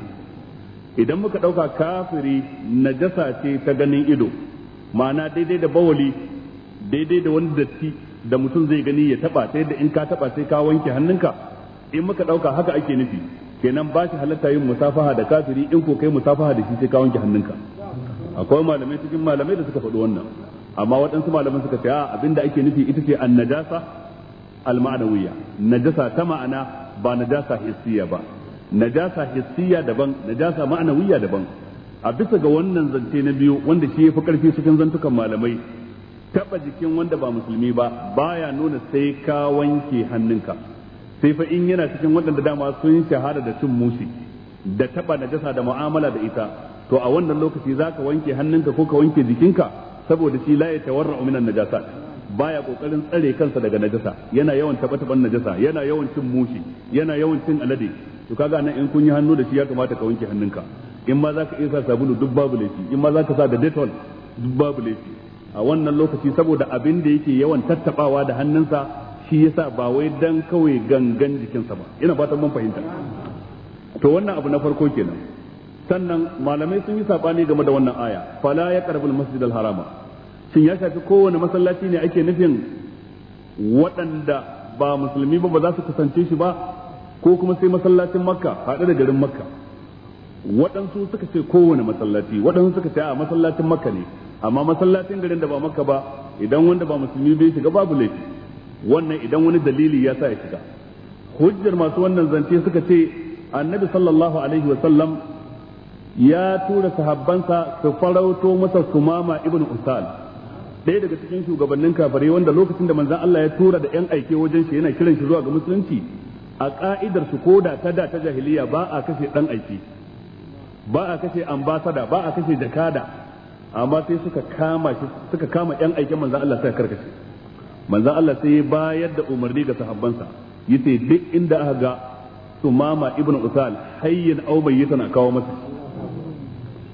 idan muka dauka kafiri najasa ce ta ganin ido ma'ana daidai da bawali daidai da wani datti da mutum zai gani ya taba sai da in ka taba sai ka wanke hannunka in muka dauka haka ake nufi kenan ba shi halatta yin musafaha da kafiri in ko kai musafaha da shi sai ka wanke hannunka akwai malamai cikin malamai da suka faɗi wannan amma waɗansu malaman suka ce abinda ake nufi ita ce an-najasa al-ma'nawiyya najasa ta ma'ana ba najasa hissiya ba najasa hissiya daban najasa ma'nawiyya daban a bisa ga wannan zance na biyu wanda shi yafi karfi cikin zantukan malamai taba jikin wanda ba musulmi ba baya nuna sai ka wanke hannunka sai fa in yana cikin waɗanda dama sun shahara da cin mushi da taba najasa da mu'amala da ita to a wannan lokaci zaka wanke hannunka ko ka wanke jikinka saboda shi la yatawarra'u minan najasat baya kokarin tsare kansa daga najasa yana yawan taba-taban najasa yana yawan cin mushi yana yawan cin alade to kaga nan in kun yi hannu da shi ya kamata ka wanke hannunka in ma zaka iya sa sabulu duk babu laifi in ma zaka sa da Dettol duk babu laifi a wannan lokaci saboda abin da yake yawan tattabawa da hannunsa shi yasa ba wai dan kawai gangan jikinsa ba ina fatan mun fahimta to wannan abu na farko kenan sannan malamai sun yi sabani game da wannan aya fala yaqrabul masjidal harama shin ya shafi kowane masallaci ne ake nufin waɗanda ba musulmi ba za su kusance shi ba ko kuma sai masallacin makka haɗe da garin makka waɗansu suka ce kowane masallaci waɗansu suka ce a masallacin makka ne amma masallacin garin da ba makka ba idan wanda ba musulmi bai shiga babu laifi wannan idan wani dalili ya sa ya shiga hujjar masu wannan zance suka ce annabi sallallahu alaihi wa sallam ya tura sahabbansa su farauto masa sumama ibn usal ɗaya daga cikin shugabannin kafare wanda lokacin da manzon Allah ya tura da yan aike wajen shi yana kiran shi zuwa ga musulunci a ka'idar su koda ta da ta jahiliya ba a kashe dan aiki ba a kashe ambasada ba a kashe jakada amma sai suka kama yan aiken manzon Allah sai karkashe manzon Allah sai ya bayar da umarni ga sahabbansa yace duk inda aka ga sumama ibn usal hayyin aw mayyitan a kawo masa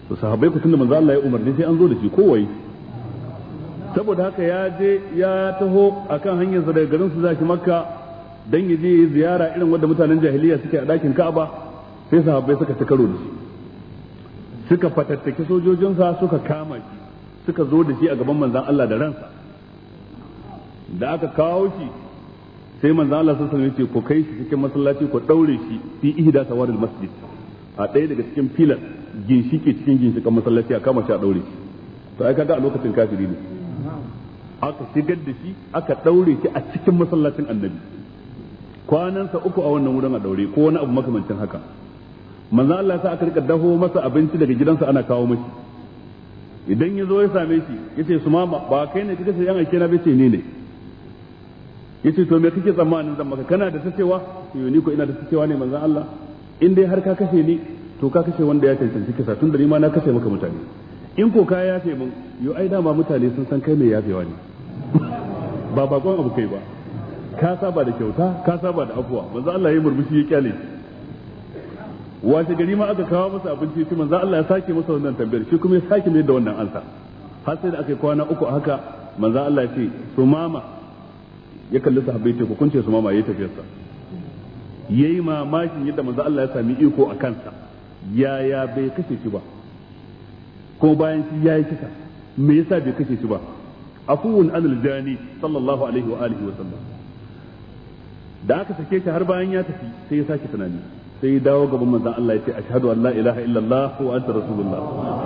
to sahabbai ku tunda manzo Allah ya umarni sai an zo da shi kowai saboda haka ya je ya taho akan hanyar sa daga garin su zaki Makka dan ya je ziyara irin wanda mutanen jahiliya suke a dakin Ka'aba sai sahabbai suka ci karo da shi suka fatattake sojojinsa suka kama shi suka zo da shi a gaban manzon Allah da ransa da aka kawo shi sai manzon Allah sallallahu alaihi wasallam ya ce ku kai shi cikin masallaci ku daure shi fi ihda sawaril masjid a ɗaya daga cikin filan ginshike cikin ginshikan masallaci a kama shi a daure shi to ai kaga a lokacin kafiri ne aka shigar da shi aka daure shi a cikin masallacin annabi kwanansa 3 a wannan wurin a daure ko wani abu makamancin haka manzo Allah sa aka rika daho masa abinci daga gidansa ana kawo mashi idan ya zo ya same shi yace su mama ba kai ne kike sai yan aike na bace ne ne yace to me kake tsammanin zan maka kana da tacewa to ni ko ina da tacewa ne manzo Allah in dai har ka kashe ni to ka kashe wanda ya cancanci kisa tun da ni ma na kashe maka mutane in ko ka yafe mun yo ai dama mutane sun san kai mai yafewa ne ba bakon abu kai ba ka saba da kyauta ka saba da afuwa manzo Allah ya murmushi ya kyale wace gari ma aka kawo masa abinci shi manzo Allah ya sake masa wannan tambayar shi kuma ya sake mai da wannan ansa har sai da aka yi kwana 3 haka manzo Allah ya ce su mama ya kalli sahabbai ce ku kunce su mama yayi tafiyarsa yayi mamakin yadda manzo Allah ya sami iko a kansa yaya bai kashe shi ba ko bayan shi yayi kisa me yasa bai kashe shi ba afuwun anil jani sallallahu alaihi wa alihi wa sallam da aka sake shi har bayan ya tafi sai ya sake tunani sai ya dawo gaban manzon Allah ya ce ashhadu an la ilaha illallah wa anta rasulullah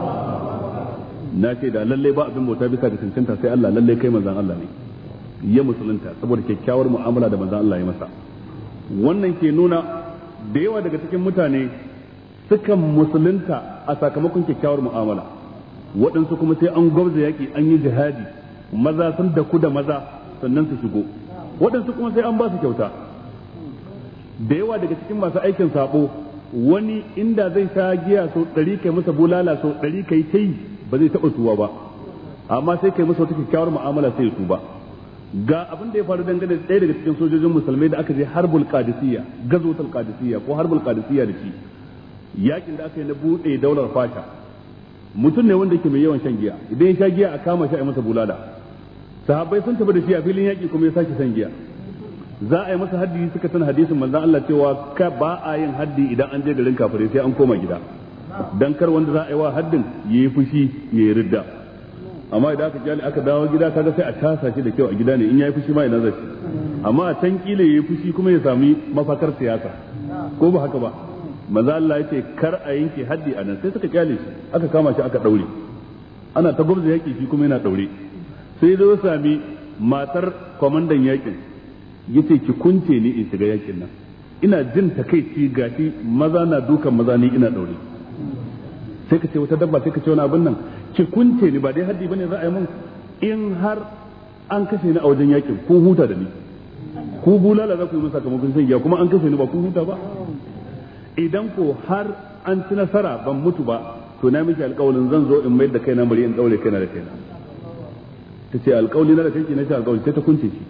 na ce da lalle ba abin bauta bisa ga cancanta sai Allah lalle kai manzon Allah ne ya musulunta saboda kyakkyawar mu'amala da manzon Allah ya masa wannan ke nuna da yawa daga cikin mutane sukan musulunta a sakamakon kyakkyawar mu'amala waɗansu kuma sai an gwabza yaƙi an yi jihadi maza sun daku da maza sannan su shigo waɗansu kuma sai an ba su kyauta da yawa daga cikin masu aikin sabo wani inda zai sha giya so 100 kai masa bulala so 100 kai tai ba zai taɓa tuwa ba amma sai kai masa wata kyakkyawar mu'amala sai ya tuba ga abin da ya faru dangane da ɗaya daga cikin sojojin musulmai da aka je harbul qadisiyya gazwatul qadisiyya ko harbul qadisiyya da shi yakin da aka yi na bude daular fasha mutum ne wanda yake mai yawan shan giya idan ya sha giya a kama shi a masa bulala sahabbai sun tafi da shi a filin yaki kuma ya sake shan giya za a yi masa haddi suka san hadisin manzon Allah cewa ka ba a yin haddi idan an je garin kafirai sai an koma gida dan kar wanda za a yi wa haddin yayi fushi yayi ridda amma idan aka kyale aka dawo gida kaga sai a tasa shi da kyau a gida ne in yayi fushi ma ina zai amma a can kila yayi fushi kuma ya sami mafakar siyasa ko ba haka ba manzo Allah yace kar a yanke haddi anan sai suka kyale shi aka kama shi aka daure ana ta gwamza yaki shi kuma yana daure sai zo sami matar komandan yakin yace ki kunce ni in shiga yakin nan ina jin takeici gashi maza na dukan maza ni ina daure sai ka ce wata dabba sai ka ce wani abin nan ki kunce ni ba dai haddi bane za a yi mun in har an kashe ni a wajen yakin ko huta da ni ku bulala za ku yi masa sakamakon shan giya kuma an kashe ni ba ku huta ba idan ko har an ci nasara ban mutu ba to na miki alƙawarin zan zo in mai da kaina bari in daure kaina da kaina ta ce alƙawari na da kanki na ce alƙawari sai ta kunce shi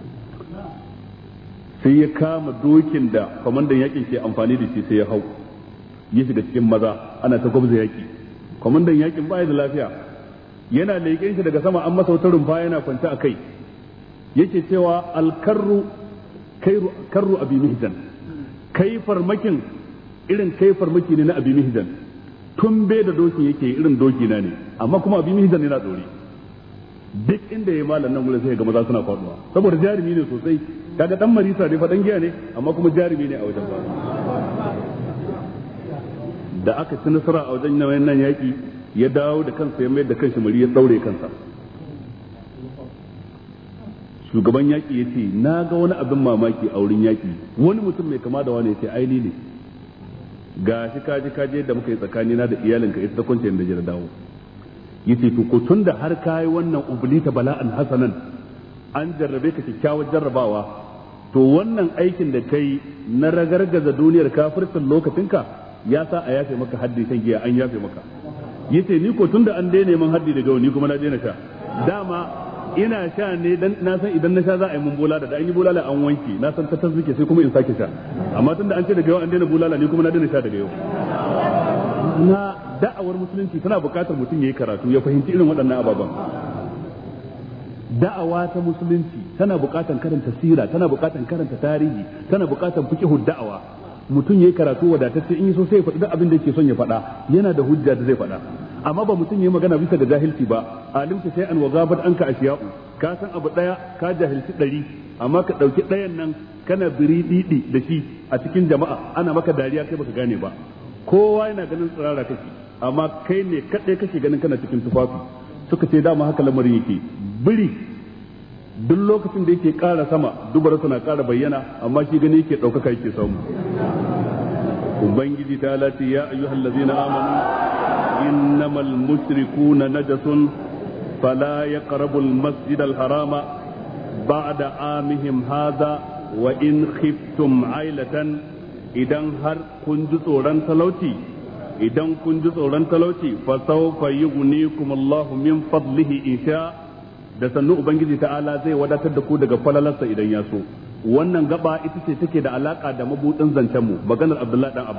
sai ya kama dokin da kwamandan yakin ke amfani da shi sai ya hau ya shiga cikin maza ana ta gwabza yaki kwamandan yakin baya da lafiya yana leƙen shi daga sama an masa wata rumfa yana kwance a kai yake cewa alkarru karru abi mihjan kai farmakin irin kai farmaki ne na abi mihjan tun bai da doki yake irin doki na ne amma kuma abi mihjan yana dore duk inda ya malam nan gurin sai ga maza suna faduwa saboda jarumi ne sosai kaga dan marisa ne fadan giya ne amma kuma jarumi ne a wajen ba da aka ci nasara a wajen nan yaki ya dawo da kansa ya mai da kanshi mari ya daure kansa shugaban yaki ya ce na ga wani abin mamaki a wurin yaki wani mutum mai kama da wani ya ce aini ne ga shi kaji da muka yi tsakanina da iyalinka ita ta kwance da jira dawo yace to ko tun da har kai wannan ublita bala'an hasanan an jarrabe ka kyakkyawar jarrabawa to wannan aikin da kai na ragargaza duniyar kafircin lokacinka ya sa a yafe maka haddi shan giya an yafe maka yace ni ko tun da an daina neman haddi daga wani kuma na daina sha dama ina sha ne dan na san idan na sha za a yi mun bulala da an yi bulala an wanke na san ta tasbike sai kuma in sake sha amma tun da an ce daga yau an daina bulala ni kuma na daina sha daga yau na da'awar musulunci tana buƙatar mutum yayi karatu ya fahimci irin waɗannan ababen. Da'awa ta musulunci tana buƙatar karanta sira, tana buƙatar karanta tarihi, tana buƙatar fiqhud da'awa. Mutum yayi karatu wadatacce in so sai ya faɗi duk abin da yake son ya faɗa, yana da hujja da zai faɗa. Amma ba mutum yayi magana bisa ga jahilci ba, alimta sai an wagabat anka ashiya'u, ka san abu daya ka jahilci 100, amma ka dauki ɗayan nan kana birididi da shi a cikin jama'a ana maka dariya kai baka gane ba. Kowa yana ganin tsirara kake, amma kai ne kadai kake ganin kana cikin tufafi. Suka ce dama haka lamarin yake. Biri duk lokacin da yake ƙara sama dubarsa na ƙara bayyana, amma shi gani yake ɗaukaka yake samu. Ubangiji ta lati ya ayyuhal ladzina amanu innamal mushrikuna najasun fala yaqrabul masjidal harama ba'da amihim hadha wa in khiftum ailatan. Idan har kun ji tsoron talauci fa sawfa yughnikum Allahu min fadlihi insha, da sannu ubangiji ta'ala zai wadatar da ku daga falalarsa idan ya so. Wannan gaba ita ce take da alaka da mabudin zancen mu, maganar Abdullahi dan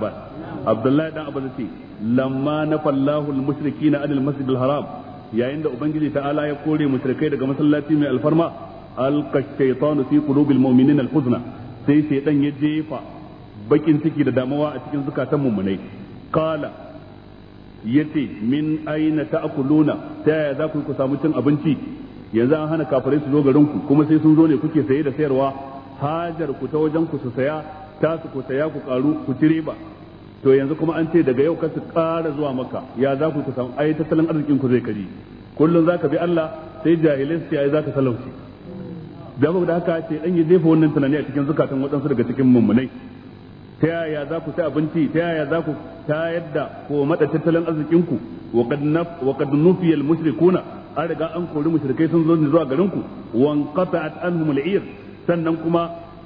Abbas ce lamma nafallahu al-mushrikeena anil masjidil haram, yayin da ubangiji ta'ala ya kore mushrikai daga masallaci mai alfarma, alqa shaytanu fi qulubil mu'minina al-huzna, sai shaytan ya jefa bakin ciki da damuwa a cikin zukatan mummunai. Qala yace min aina ta'kuluna, ta yaya za ku samu cin abinci? Yanzu an hana kafirai su zo garin ku, kuma sai sun zo ne kuke saye da sayarwa, hajar ku ta wajen ku su saya, ta su ku saya ku karu ku ci riba. To yanzu kuma an ce daga yau ka su ƙara zuwa maka, ya za ku samu ai tattalin arzikin ku zai kari. Kullun zaka bi Allah sai jahilai su ai zaka talauci. Da haka ce dan ya jefa wannan tunani a cikin zukatan waɗansu daga cikin mummunai. Ta yaya za ku ci abinci, ta yaya za ku tayar da ko mada tattalin arzikinku, wa qad nufiya al-mushrikuna, an riga an kori mushrikai sun zo zuwa garin ku, wan qata'at anhum al-ir, sannan kuma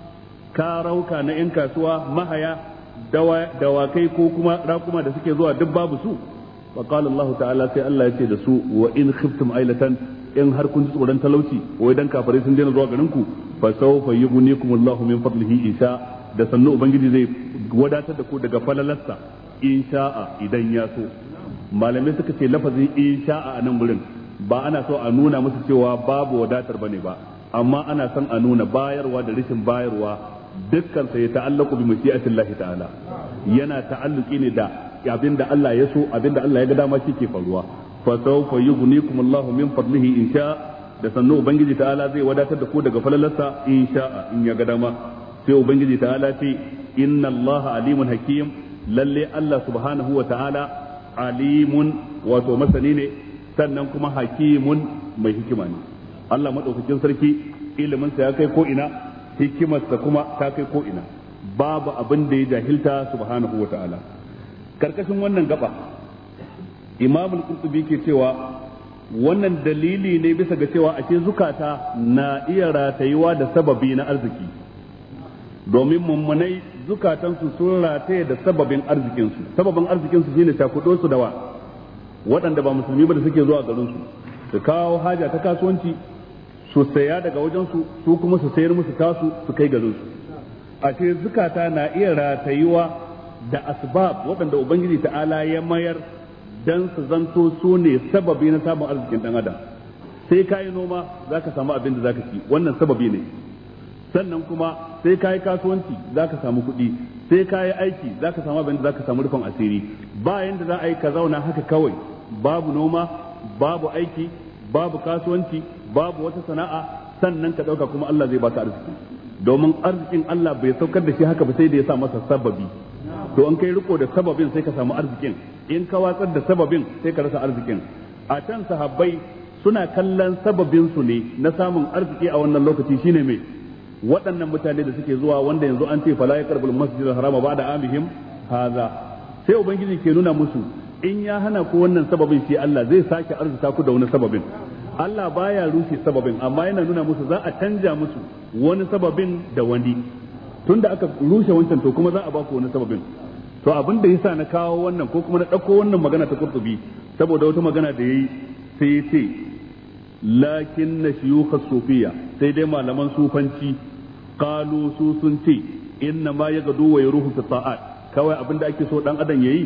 karauka na yan kasuwa mahaya dawakai ko kuma rakuma da suke zuwa duk babu su. Wa qala Allah ta'ala, sai Allah ya ce da su wa in khiftum ailatan, in har kun ji tsoron talauci ko idan kafirai sun daina zuwa garin ku, fa sawfa yughnikum Allahu min fadlihi insha, da sannu ubangiji zai wadatar da ku daga falalarsa insha'a idan ya so. Malamai suka ce lafazin insha'a a nan gurin ba ana so a nuna musu cewa babu wadatar bane ba, amma ana son a nuna bayarwa da rashin bayarwa dukkan sa ya ta'allaku bi mashi'atillahi ta'ala, yana ta'alluki ne da abinda Allah ya so, abinda Allah ya ga dama shi ke faruwa. Fa sawfa yughnikum Allahu min fadlihi insha, da sannu ubangiji ta'ala zai wadatar da ku daga falalarsa insha'a in ya ga dama. Sai ubangiji ta'ala ce inna allaha alimun hakim, lalle Allah subhanahu wa ta'ala alimun wato masani ne, sannan kuma hakimun mai hikima ne. Allah madaukakin sarki ilimin sa ya kai ko ina, hikimarsa kuma ta kai ko ina, babu abin da ya jahilta subhanahu wa ta'ala. Karkashin wannan gaba Imam al-Qurtubi ke cewa wannan dalili ne bisa ga cewa ashe zukata na iya ratayuwa da sababi na arziki, domin mummunai zukatansu sun rataye da sababin arzikinsu shine takudo su da waɗanda ba musulmi ba da suke zuwa garinsu su kawo haja ta kasuwanci su saya daga wajensu, su kuma su sayar musu tasu su kai garinsu. Ashe zukata na iya ratayuwa da asbab waɗanda ubangiji ta'ala ya mayar dan su zanto su ne sababi na samun arzikin dan adam. Sai kayi noma zaka samu abin da zaka ci, wannan sababi ne. Sannan kuma sai kayi kasuwanci zaka samu kuɗi, sai kayi aiki zaka samu abin da zaka samu rufin asiri. Ba yanda za a yi ka zauna haka kawai, babu noma, babu aiki, babu kasuwanci, babu wata sana'a, sannan ka ɗauka kuma Allah zai baka arziki. Domin arzikin Allah bai saukar da shi haka ba, sai da ya sa masa sababi. To an kai riko da sababin sai ka samu arzikin, in ka watsar da sababin sai ka rasa arzikin. A can sahabbai suna kallon sababin su ne na samun arziki a wannan lokaci shine mai waɗannan mutane da suke zuwa, wanda yanzu an ce fala yaqrabul masjidal harama ba'da amihim haza. Sai ubangiji ke nuna musu in ya hana ku wannan sababin, shi Allah zai sake arzuta ku da wani sababin. Allah baya rushe sababin, amma yana nuna musu za a canja musu wani sababin da wani. Tunda aka rushe wancan to kuma za a ba ku wani sababin. To abin da yasa na kawo wannan ko kuma na ɗauko wannan magana ta Qurtubi, saboda wata magana da yayi sai ya ce lakin na shiyukha sufiya, sai dai malaman sufanci qalu su sun ce inna ma yagdu wa yaruhu fi ta'at, kawai abin da ake so dan adam yayi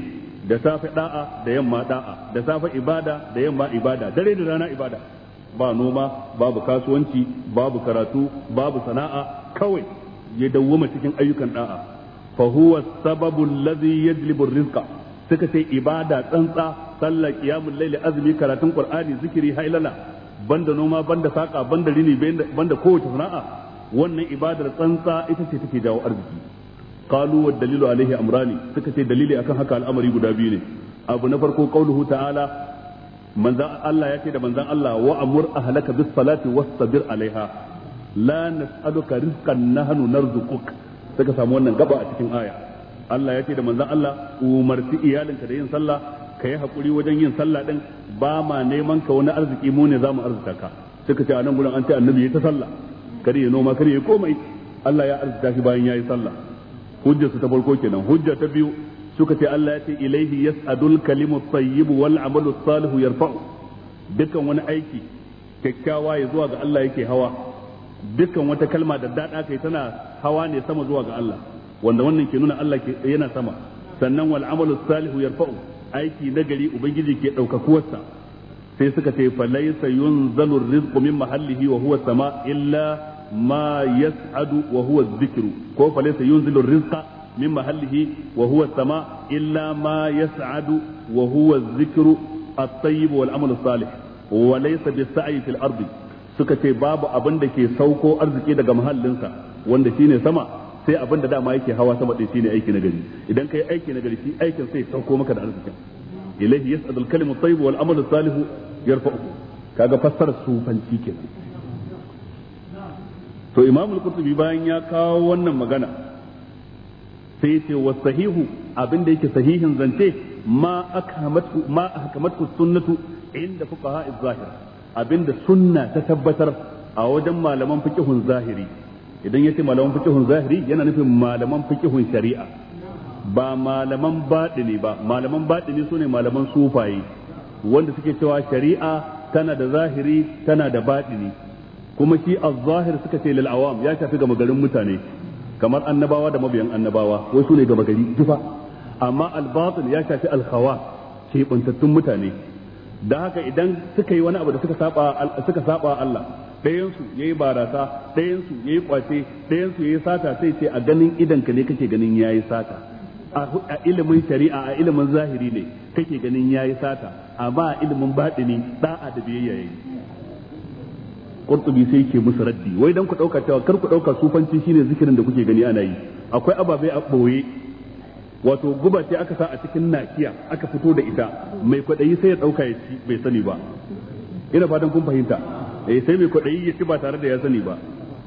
da safe da'a da yamma da'a, da safe ibada da yamma ibada, dare da rana ibada, ba noma, babu kasuwanci, babu karatu, babu sana'a, kawai ya dawwama cikin ayyukan da'a. fa huwa sababu alladhi yajlibu ar-rizqa, suka ce ibada tsantsa, sallah, qiyamul layli, azumi, karatun qur'ani, zikiri, hailala, banda noma, banda saka, banda rini, banda kowace sana'a, wannan ibadar tsantsa ita ce take jawo arziki. qalu wa dalilu alaihi amrani, suka ce dalili akan haka al'amari guda biyu ne. abu na farko qauluhu ta'ala, manzan Allah ya ce da manzan Allah, wa amur ahlaka bis salati wastabir alaiha la nas'aluka rizqan nahnu narzuquk. Suka samu wannan gaba a cikin aya. Allah ya ce da manzan Allah, umarci iyalinka da yin sallah, ka yi hakuri wajen yin sallah din, ba ma neman ka wani arziki, mu ne za mu arzuta ka. Suka ce a nan gurin an ce annabi ya ta sallah, kare ya noma, kare ya komai, Allah ya arzuta shi bayan ya yi sallah. Hujjar su ta farko kenan. Hujja ta biyu, suka ce Allah ya ce ilaihi yas'adul kalimu tayyibu wal amalu salihu yarfa'u. Dukkan wani aiki kyakkyawa ya zuwa ga Allah yake hawa, dukkan wata kalma da dada kai tana hawa ne sama zuwa ga Allah, wanda wannan ke nuna Allah yana sama. Sannan wal amalu salihu yarfa'u, aiki nagari ubangiji ke ɗaukakuwarsa. Sai suka ce fa laysa yunzalu rizqu min mahallihi wa huwa sama illa ma yas'adu wa huwa dhikru, ko fa laysa yunzilu rizqa min mahallihi wa huwa sama illa ma yas'adu wa huwa dhikru at-tayyib wal amalu salih wa laysa bis-sa'i fil ardi. Suka ce babu abin da ke sauko arziki daga mahallinsa wanda shine sama, sai abin da dama yake hawa sama din shine aiki nagari. Idan kai aiki nagari, shi aikin sai sauko maka da arzikin. Ilayhi yas'adul kalimu at-tayyib wal amalu salihu yarfa'uhu. Kaga fassara sufanci kenan. To Imam al-Qurtubi bayan ya kawo wannan magana sai ya ce wa sahihu, abin da yake sahihin zance, ma ahkamatu sunnatu inda fuqaha az-zahir, abinda sunna ta tabbatar a wajen malaman fiqhun zahiri. Idan yace malaman fiqhun zahiri yana nufin malaman fiqhun shari'a, ba malaman batini ba. Malaman batini sune malaman sufaye wanda suke cewa shari'a tana da zahiri tana da batini, kuma shi az-zahir suka ce lil awam, ya shafi gama garin mutane kamar annabawa da mabiyan annabawa, wai sune gama gari dufa. Amma al-batin ya shafi al-khawas, ke buntattun mutane. Da haka idan suka yi wani abu da suka saba Allah, ɗayan su yayi barasa, ɗayan su yayi kwace, ɗayan su yayi sata, sai ce a ganin idan ka ne kake ganin yayi sata. A ilimin shari'a, a ilimin zahiri ne kake ganin yayi sata, amma a ilimin batini da'a da biyayya yayi. Qurtubi sai ke musu raddi, wai dan ku dauka cewa kar ku dauka sufanci shine zikirin da kuke gani ana yi. Akwai ababai a boye, wato guba ce aka sa a cikin nakiya aka fito da ita, mai kwadayi sai ya dauka ya ci bai sani ba. Ina fatan kun fahimta. Sai mai kwadayi ya ci ba tare da ya sani ba.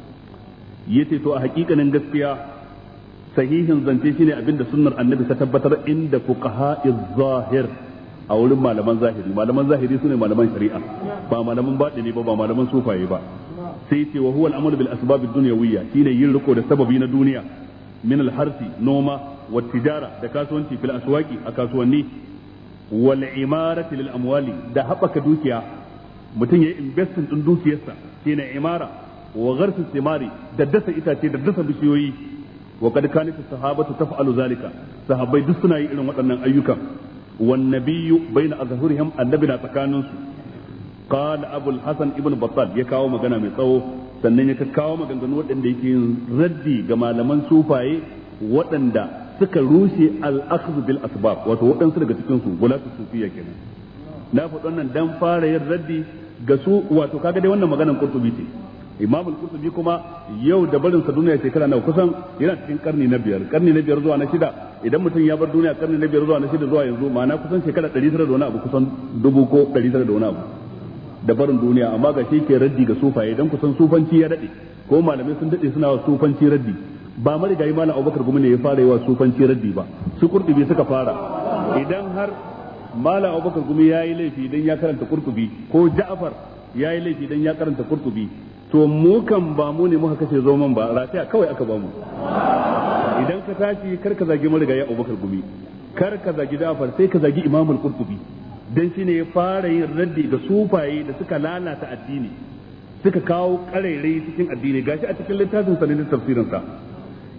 Yace to a hakikanin gaskiya sahihin zance shine abinda sunnar annabi ta tabbatar inda fuqaha'iz zahir, a wurin malaman zahiri. Malaman zahiri sune malaman shari'a, ba malaman batini ba, ba malaman sufaye ba. Sai ce wa huwa al-amalu bil asbab ad-dunyawiyya, shine yin riko da sababi na duniya, min al-harsi, noma, wa tijara, da kasuwanci, fil aswaqi, a kasuwanni, wal imarati lil amwali, da haɓaka dukiya, mutum yayi investing din dukiyarsa, shine imara, wa gharsu thimari, da dasa itace, da dasa bishiyoyi. Wa kad kanat as-sahabatu taf'alu zalika, sahabbai duk suna yi irin waɗannan ayyukan. Wan nabiyyu bayna azhurihim, annabi na tsakanin su. Qala Abul Hasan ibn Battal, ya kawo magana mai tsawo, sannan ya kawo maganganu waɗanda yake yin raddi ga malaman sufaye waɗanda suka rushe al-akhdh bil asbab, wato waɗansu daga cikin su gulatu sufiya kenan. Na faɗi wannan dan fara yin raddi ga su, wato kaga dai wannan maganar Qurtubi ce. Imam al-Qurtubi kuma yau da barin sa duniya shekara nawa, kusan yana cikin karni na biyar zuwa na shida. Idan mutum ya bar duniya karni na 5 zuwa na 6 zuwa yanzu, ma'ana kusan shekara 900 da wani abu, kusan 1000 ko 900 da wani abu da barin duniya. Amma ga shi ke raddi ga sufaye, dan kusan sufanci ya dade, ko malamai sun dade suna wa sufanci raddi. Ba marigayi malam Abubakar Gumi ne ya fara yi wa sufanci raddi ba, su Qurtubi suka fara. Idan har malam Abubakar Gumi yayi laifi dan ya karanta Qurtubi, ko Ja'far yayi laifi dan ya karanta Qurtubi, to mu kan ba mu ne muka kashe zoman ba, rafiya kawai aka ba mu. Idan ka tashi kar ka zagi marigayi Abubakar Gumi, kar ka zagi Ja'far, sai ka zagi Imam al-Qurtubi, dan shine ya fara yin raddi ga sufaye da suka lalata addini, suka kawo karairai cikin addini. Gashi a cikin littafin sa ne tafsirin sa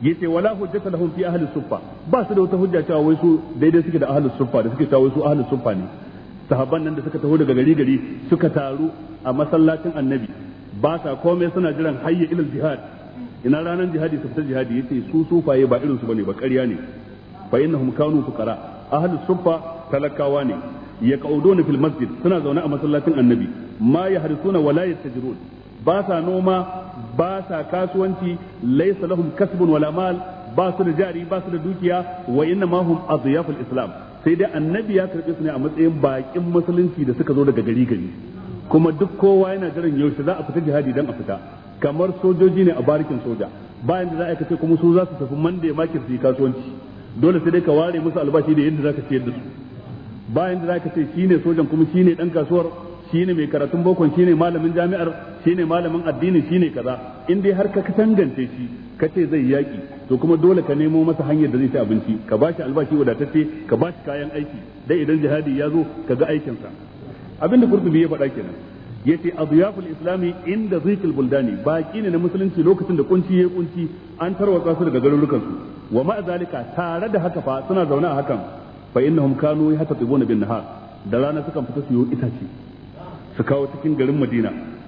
yace wala hujjata lahum fi ahli suffa ba su da wata hujja cewa wai su daidai suke da ahli suffa da suke cewa wai su ahli suffa ne sahabban nan da suka taho daga gari suka taru a masallacin annabi ba sa komai suna jiran hayya ilal jihad ina ranar jihadi su fita jihadi yace su sufaye ba irin su bane ba ƙarya ne fa innahum kanu fuqara ahli suffa talakawa ne yaquduna fil masjid suna zaune a masallacin annabi ma yahrisuna wala yastajirun ba sa noma ba sa kasuwanci laysa lahum kasbun wala mal ba su da jari ba su da dukiya wa inna ma hum adyaful islam sai dai annabi ya karbe su ne a matsayin bakin musulunci da suka zo daga gari kuma duk kowa yana jiran yaushe za a fita jihadi dan a fita kamar sojoji ne a barikin soja bayan da za a kace kuma su za su tafi Monday market su kasuwanci dole sai dai ka ware musu albashi da yadda zaka ciyar da su bayan da zaka ce shine sojan kuma shine dan kasuwar shine mai karatun bokon shine malamin jami'ar shine malamin addini shine kaza in dai har ka tangance shi kace zai yaki to kuma dole ka nemo masa hanyar da zai ci abinci ka bashi albashi wadatacce ka bashi kayan aiki dai idan jihadi ya zo ka ga aikin sa abinda Qurtubi ya faɗa kenan yace adyaful islami inda zikil buldani baki ne na musulunci lokacin da kunci ya kunci an tarwatsa su daga garurukan su wa ma zalika tare da haka fa suna zaune a hakan fa innahum kanu yahtatibuna bin nahar da rana sukan fita su yi itace su kawo cikin garin Madina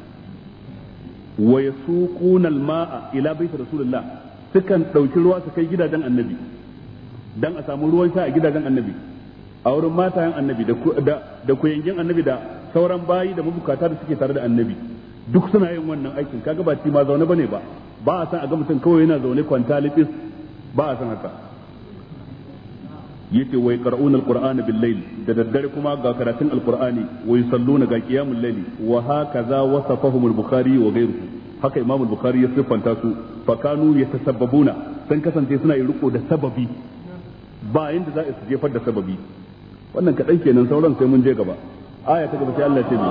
wa yasuquna al-ma'a ila baiti rasulullah sukan dauki ruwa su kai gidajen annabi dan a samu ruwan sha a gidajen annabi a wurin matayen annabi da kuyangin annabi da sauran bayi da mabukata da suke tare da annabi duk suna yin wannan aikin kaga ba ci ma zaune bane ba a san a ga mutum kawai yana zaune kwanta lifis ba a san haka yace wai qara'una alqur'ana bil layl da daddare kuma ga karatun alqur'ani wa yusalluna ga qiyamul layli wa hakaza wasafahum al-bukhari wa ghayruhu haka imam al-bukhari ya siffanta su fa kanu yatasabbabuna san kasance suna yin riko da sababi ba yanda za su jefar da sababi wannan kadan kenan sauran sai mun je gaba aya ta gaba sai Allah ya ce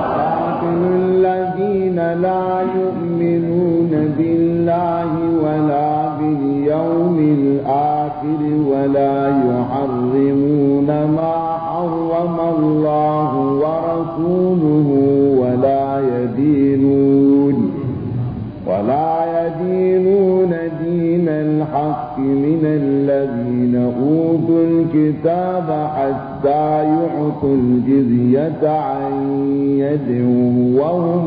الذين لا يؤمنون بالله ولا باليوم الآخر ولا يحرمون ما حرم الله ورسوله ولا يدينون دين الحق من الذين أوتوا الكتاب حتى يعطوا الجزية عن يد وهم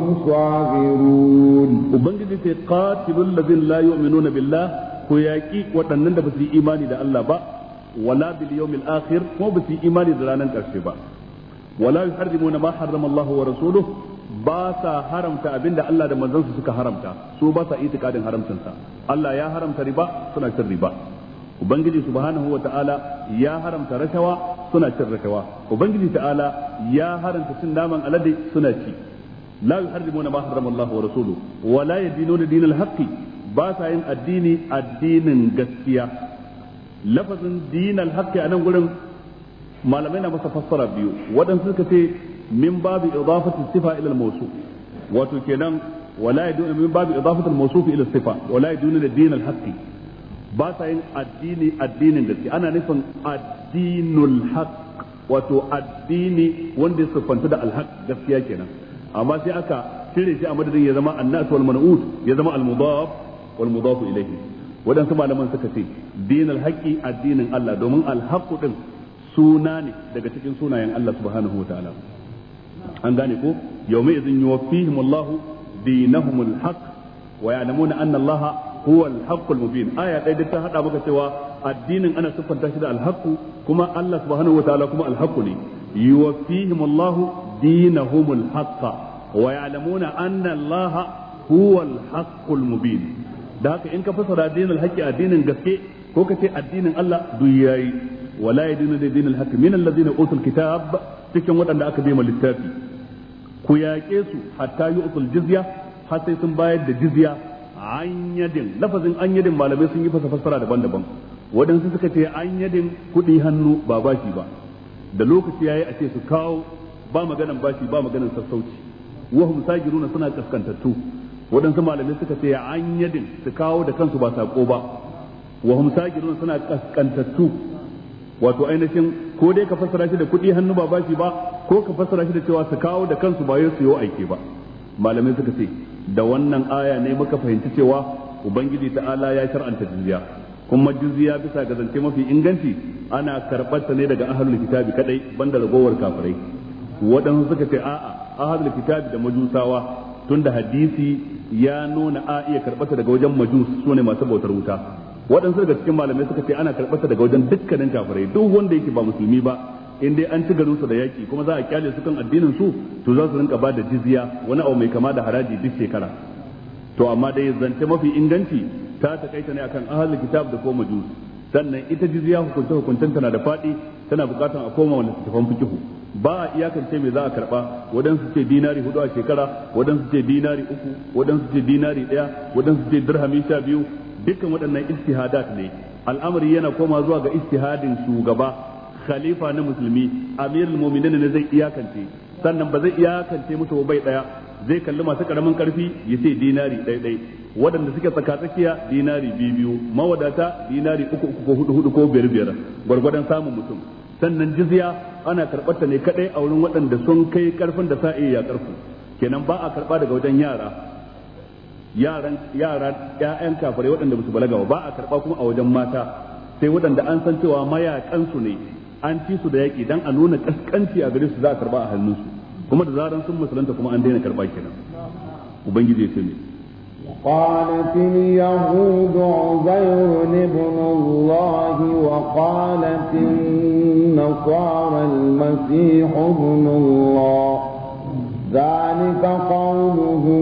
صاغرون وبنجد قاتل الذين لا يؤمنون بالله كياكي وتنن da basu yi imani da Allah ba wala bil yawmil akhir ko basu yi imani da ranar karshe ba wala yuharrimuna ma harrama Allah wa rasuluhu ba sa haramta abinda Allah da manzansa suka haramta su ba sa itikadin haramcinsa Allah ya haramta riba suna cin riba ubangiji subhanahu wa ta'ala ya haramta rashawa suna cin rashawa ubangiji ta'ala ya haramta cin naman alade suna ci la yuharrimuna ma harrama Allah wa rasuluhu wa la yadinuna dinal haqqi ba sa yin addinin gaskiya lafazin dinal haqqi anan gurin malamai na masa fassara biyu waɗansu suka ce min babu idafati sifa ila al-mawsuf wato kenan wala yadun min babu idafati al-mawsuf ila sifa wala yadun din al-haqqi ba sa yin addinin gaskiya ana nufin addinul haqq wato addini wanda ya siffanta da al-haqq gaskiya kenan amma sai aka cire shi a madadin ya zama an-nas wal man'ut ya zama al-mudaf wal mudaf ilayhi wadansu malaman suka ce dinul haqqi addinin Allah domin al-haqq din suna ne daga cikin sunayen Allah subhanahu wa ta'ala an gane ko yawma idhin yuwaffihim Allahu dinahum al-haq wa ya'lamuna anna Allah huwa al-haqq al-mubin aya dai ta hada maka cewa addinin ana siffanta shi da al-haqq kuma Allah subhanahu wa ta'ala kuma al-haqq ne yuwaffihim Allahu dinahum al-haqq wa ya'lamuna anna Allah huwa al-haqq al-mubin da haka in ka fasara dinul haqqi addinin gaske ko kace addinin Allah duk yayi wala yadinu dinul haqqi min alladhina utul kitab cikin waɗanda aka bai ma littafi ku yaƙe su hatta yi usul jizya har sai sun bayar da jizya an yadin lafazin an yadin malamai sun yi fassara daban-daban waɗansu suka ce an yadin kuɗi hannu ba bashi ba da lokaci yayi a ce su kawo ba maganan bashi ba maganan sassauci wahum sagiruna suna kaskantattu waɗansu malamai suka ce an yadin su kawo da kansu ba sako ba wahum sagiruna suna kaskantattu wato ainihin ko dai ka fassara shi da kuɗi hannu ba bashi ba ko ka fassara shi da cewa su kawo da kansu ba yau su yi aiki ba malamai suka ce da wannan aya ne muka fahimci cewa ubangiji ta'ala ya shar'anta jizya, kuma jizya bisa ga zance mafi inganci ana karɓar ta ne daga ahlul kitabi kadai banda ragowar kafirai. Waɗansu suka ce a'a ahlul kitabi da majusawa, tunda hadisi ya nuna a iya karɓar ta daga wajen majus sune masu bautar wuta. Waɗansu daga cikin malamai suka ce ana karɓar ta daga wajen dukkanin kafirai, duk wanda yake ba musulmi ba in dai an ci garinsu da yaki kuma za a kyale su kan addinin su to za su rinka ba da jizya, wani abu mai kama da haraji duk shekara. To amma dai zance mafi inganci ta takaita ne akan ahlul kitab da ko majus. Sannan ita jizya hukunce tana da faɗi, tana bukatan a koma wani littafan fikihu. Ba a iyakance me za a karba, waɗansu ce dinari 4 a shekara, waɗansu ce dinari 3, waɗansu ce dinari 1, waɗansu ce dirhami 12. Dukkan waɗannan ijtihadat ne. Al'amari yana koma zuwa ga ijtihadin shugaba, khalifa na musulmi, amirul mu'minin ne zai iyakance. Sannan ba zai iyakance musu bai daya, zai kalli masu karamin karfi ya ce dinari ɗai, waɗanda suke tsakatsakiya dinari 2, mawadata dinari 3 ko 4 ko 5 gwargwadon samun mutum. Sannan jizya ana karɓar ta ne kadai a wurin waɗanda sun kai karfin da sa iya karfu, kenan ba a karɓa daga wajen yara ƴaƴan kafirai waɗanda ba su balaga ba a karɓa kuma a wajen mata, sai waɗanda an san cewa mayakansu ne, an ci su da yaƙi dan a nuna kaskanci a gare su za a karɓa a hannunsu, kuma da zaran sun musulunta kuma an daina karɓa kenan. Ubangiji ya ce ne قالت اليهود عزير ابن الله وقالت النصارى المسيح ابن الله ذلك قولهم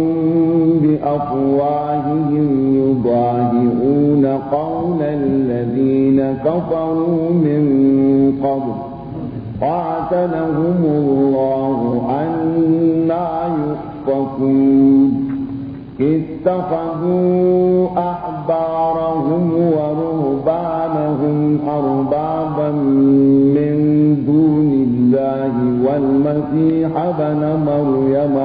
بأفواههم يضاهئون قول الذين كفروا من قبل قاتلهم الله أنى يؤفكون اتخذوا أحبارهم ورهبانهم أربابا من دون الله والمسيح ابن مريم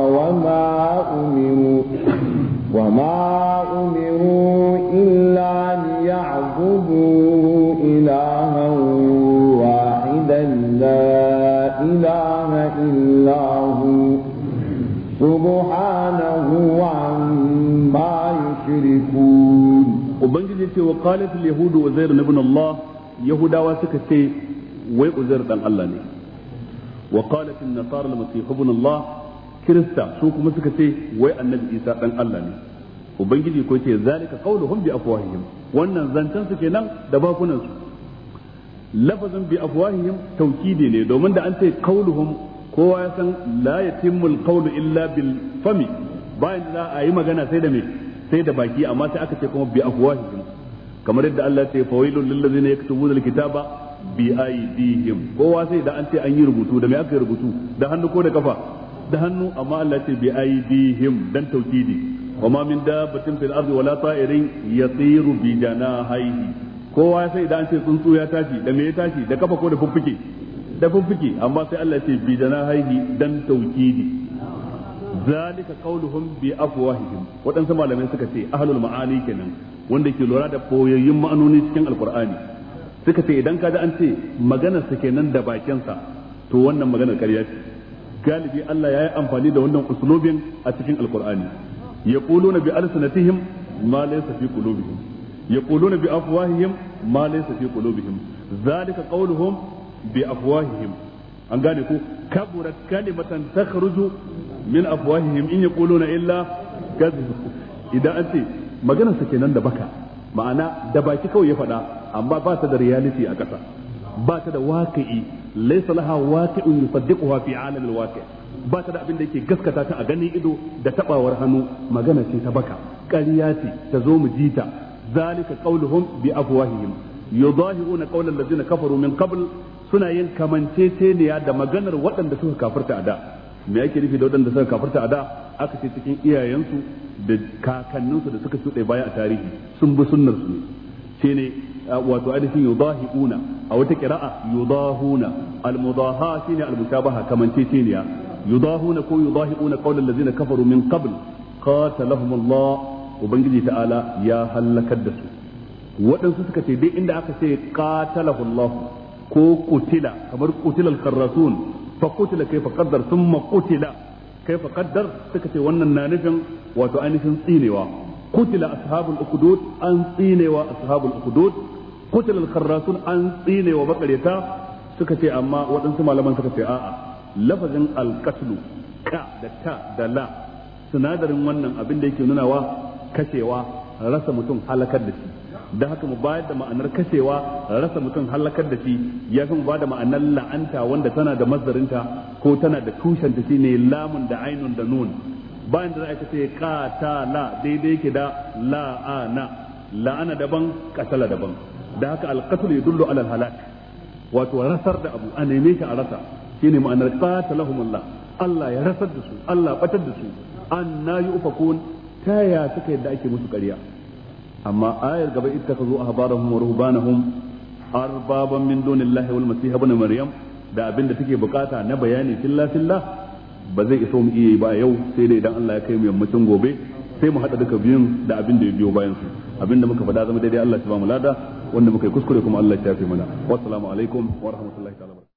وما أمروا إلا ليعبدوا إلها واحدا لا إله إلا هو سبحانه عما يشركون. وبنجي وقالت اليهود عزير ابن الله، يهودا وسكتي وعزير بن الله ني. وقالت النصارى المسيح ابن الله، كريستا سو كما سكتي النبي عيسى بن الله ني. ubangiji ko ce zalika qauluhum bi afwahihim, wannan zancen su kenan da bakunan su. Lafazin bi afwahihim taukidi ne, domin da an ce qauluhum kowa ya san la yatimmu alqawlu illa bil fami, bayan da a yi magana sai da me, sai da baki, amma sai aka ce kuma bi afwahihim, kamar yadda Allah ya ce fawailul lil ladzina yaktubuna alkitaba bi aydihim. Kowa sai da an ce an yi rubutu, da me aka yi rubutu, da hannu ko da kafa, da hannu, amma Allah ya ce bi aydihim dan taukidi. وما من دابة في الأرض ولا طائر يطير بجناحيه. kowa sai da an ce tsuntsu ya tashi, da me ya tashi, da kafa ko da fuffuke, da fuffuke, amma sai Allah ya ce bi janahihi dan tawkidi. zalika qauluhum bi afwahihim. Waɗansu malamai suka ce ahlul ma'ani kenan, wanda ke lura da koyayyun ma'anoni cikin alqur'ani, suka ce idan kaji an ce maganar sa kenan da bakin sa, to wannan maganar ƙarya ce. Galibi Allah ya yi amfani da wannan uslubin a cikin alqur'ani. يقولون بألسنتهم ما ليس في قلوبهم يقولون بأفواههم ما ليس في قلوبهم ذلك قولهم بأفواههم an gane ko kaburat kalimatan takhruju min afwahihim in yaquluna illa kadhib. Idan an ce maganar sa kenan da baka, ma'ana da baki kawai ya faɗa, amma ba ta da reality a ƙasa, ba ta da waqi'i, laysa laha waqi'un yusaddiquha fi 'alam al-waqi', ba ta da abin da yake gaskata ta a ganin ido da tabawar hannu. Magana ce ta baka, ƙarya ce ta zo mu ji ta. zalika qauluhum bi afwahihim yudahiruna qawla allazina kafaru min qabl, suna yin kamanceceniya da maganar waɗanda suka kafirta a da. Me yake nufi da waɗanda suka kafirta a da? Aka ce cikin iyayensu da kakanninsu da suka shuɗe baya a tarihi sun bi sunnar su ne, shine wato ainihin yudahiuna, a wata qira'a yudahuna. al-mudaha shine al-mushabaha, kamanceceniya. yudahuna ko yudahiuna qawla allazina kafaru min qabl qatalahum Allah, ubangiji ta'ala ya halakar da su. Waɗansu suka ce dai inda aka ce qatalahu Allah ko qutila, kamar qutila al-kharrasun fa qutila kayfa qaddar thumma qutila kayfa qaddar, suka ce wannan na nufin wato ainihin tsinewa, qutila ashabul ukhdud an tsinewa ashabul ukhdud qutila al-kharrasun an tsinewa bakareta suka ce amma waɗansu malaman suka ce a'a lafazin al-qatlu ka da ta da la sinadarin wannan abin da yake nunawa kashewa rasa mutum halakar da shi da haka mu bayar da ma'anar kashewa rasa mutum halakar da shi ya fi mu ba da ma'anar la'anta wanda tana da mazdarinta ko tana da tushenta shine lamun da ainun da nun bayan da za a ce qatala daidai yake da la'ana la'ana daban qatala daban da haka al-qatl yadullu ala al-halak wato rasar da abu a neme shi a rasa shine ma'anar qatalahumullah Allah ya rasar da su Allah batar da su anna yufakun ta ya suka yadda ake musu ƙarya amma ayar gaba ittakazu ahbarahum wa ruhbanahum arbaban min dunillahi wal masih ibn maryam da abinda take bukata na bayani fillah ba zai iso mu iya yi ba yau sai dai idan Allah ya kai mu yammacin gobe sai mu hada duka biyun da abin da ya biyo bayan su abinda muka faɗa zama daidai Allah ya ba mu lada wanda muka yi kuskure kuma Allah ya shafe mana wassalamu alaikum wa rahmatullahi ta'ala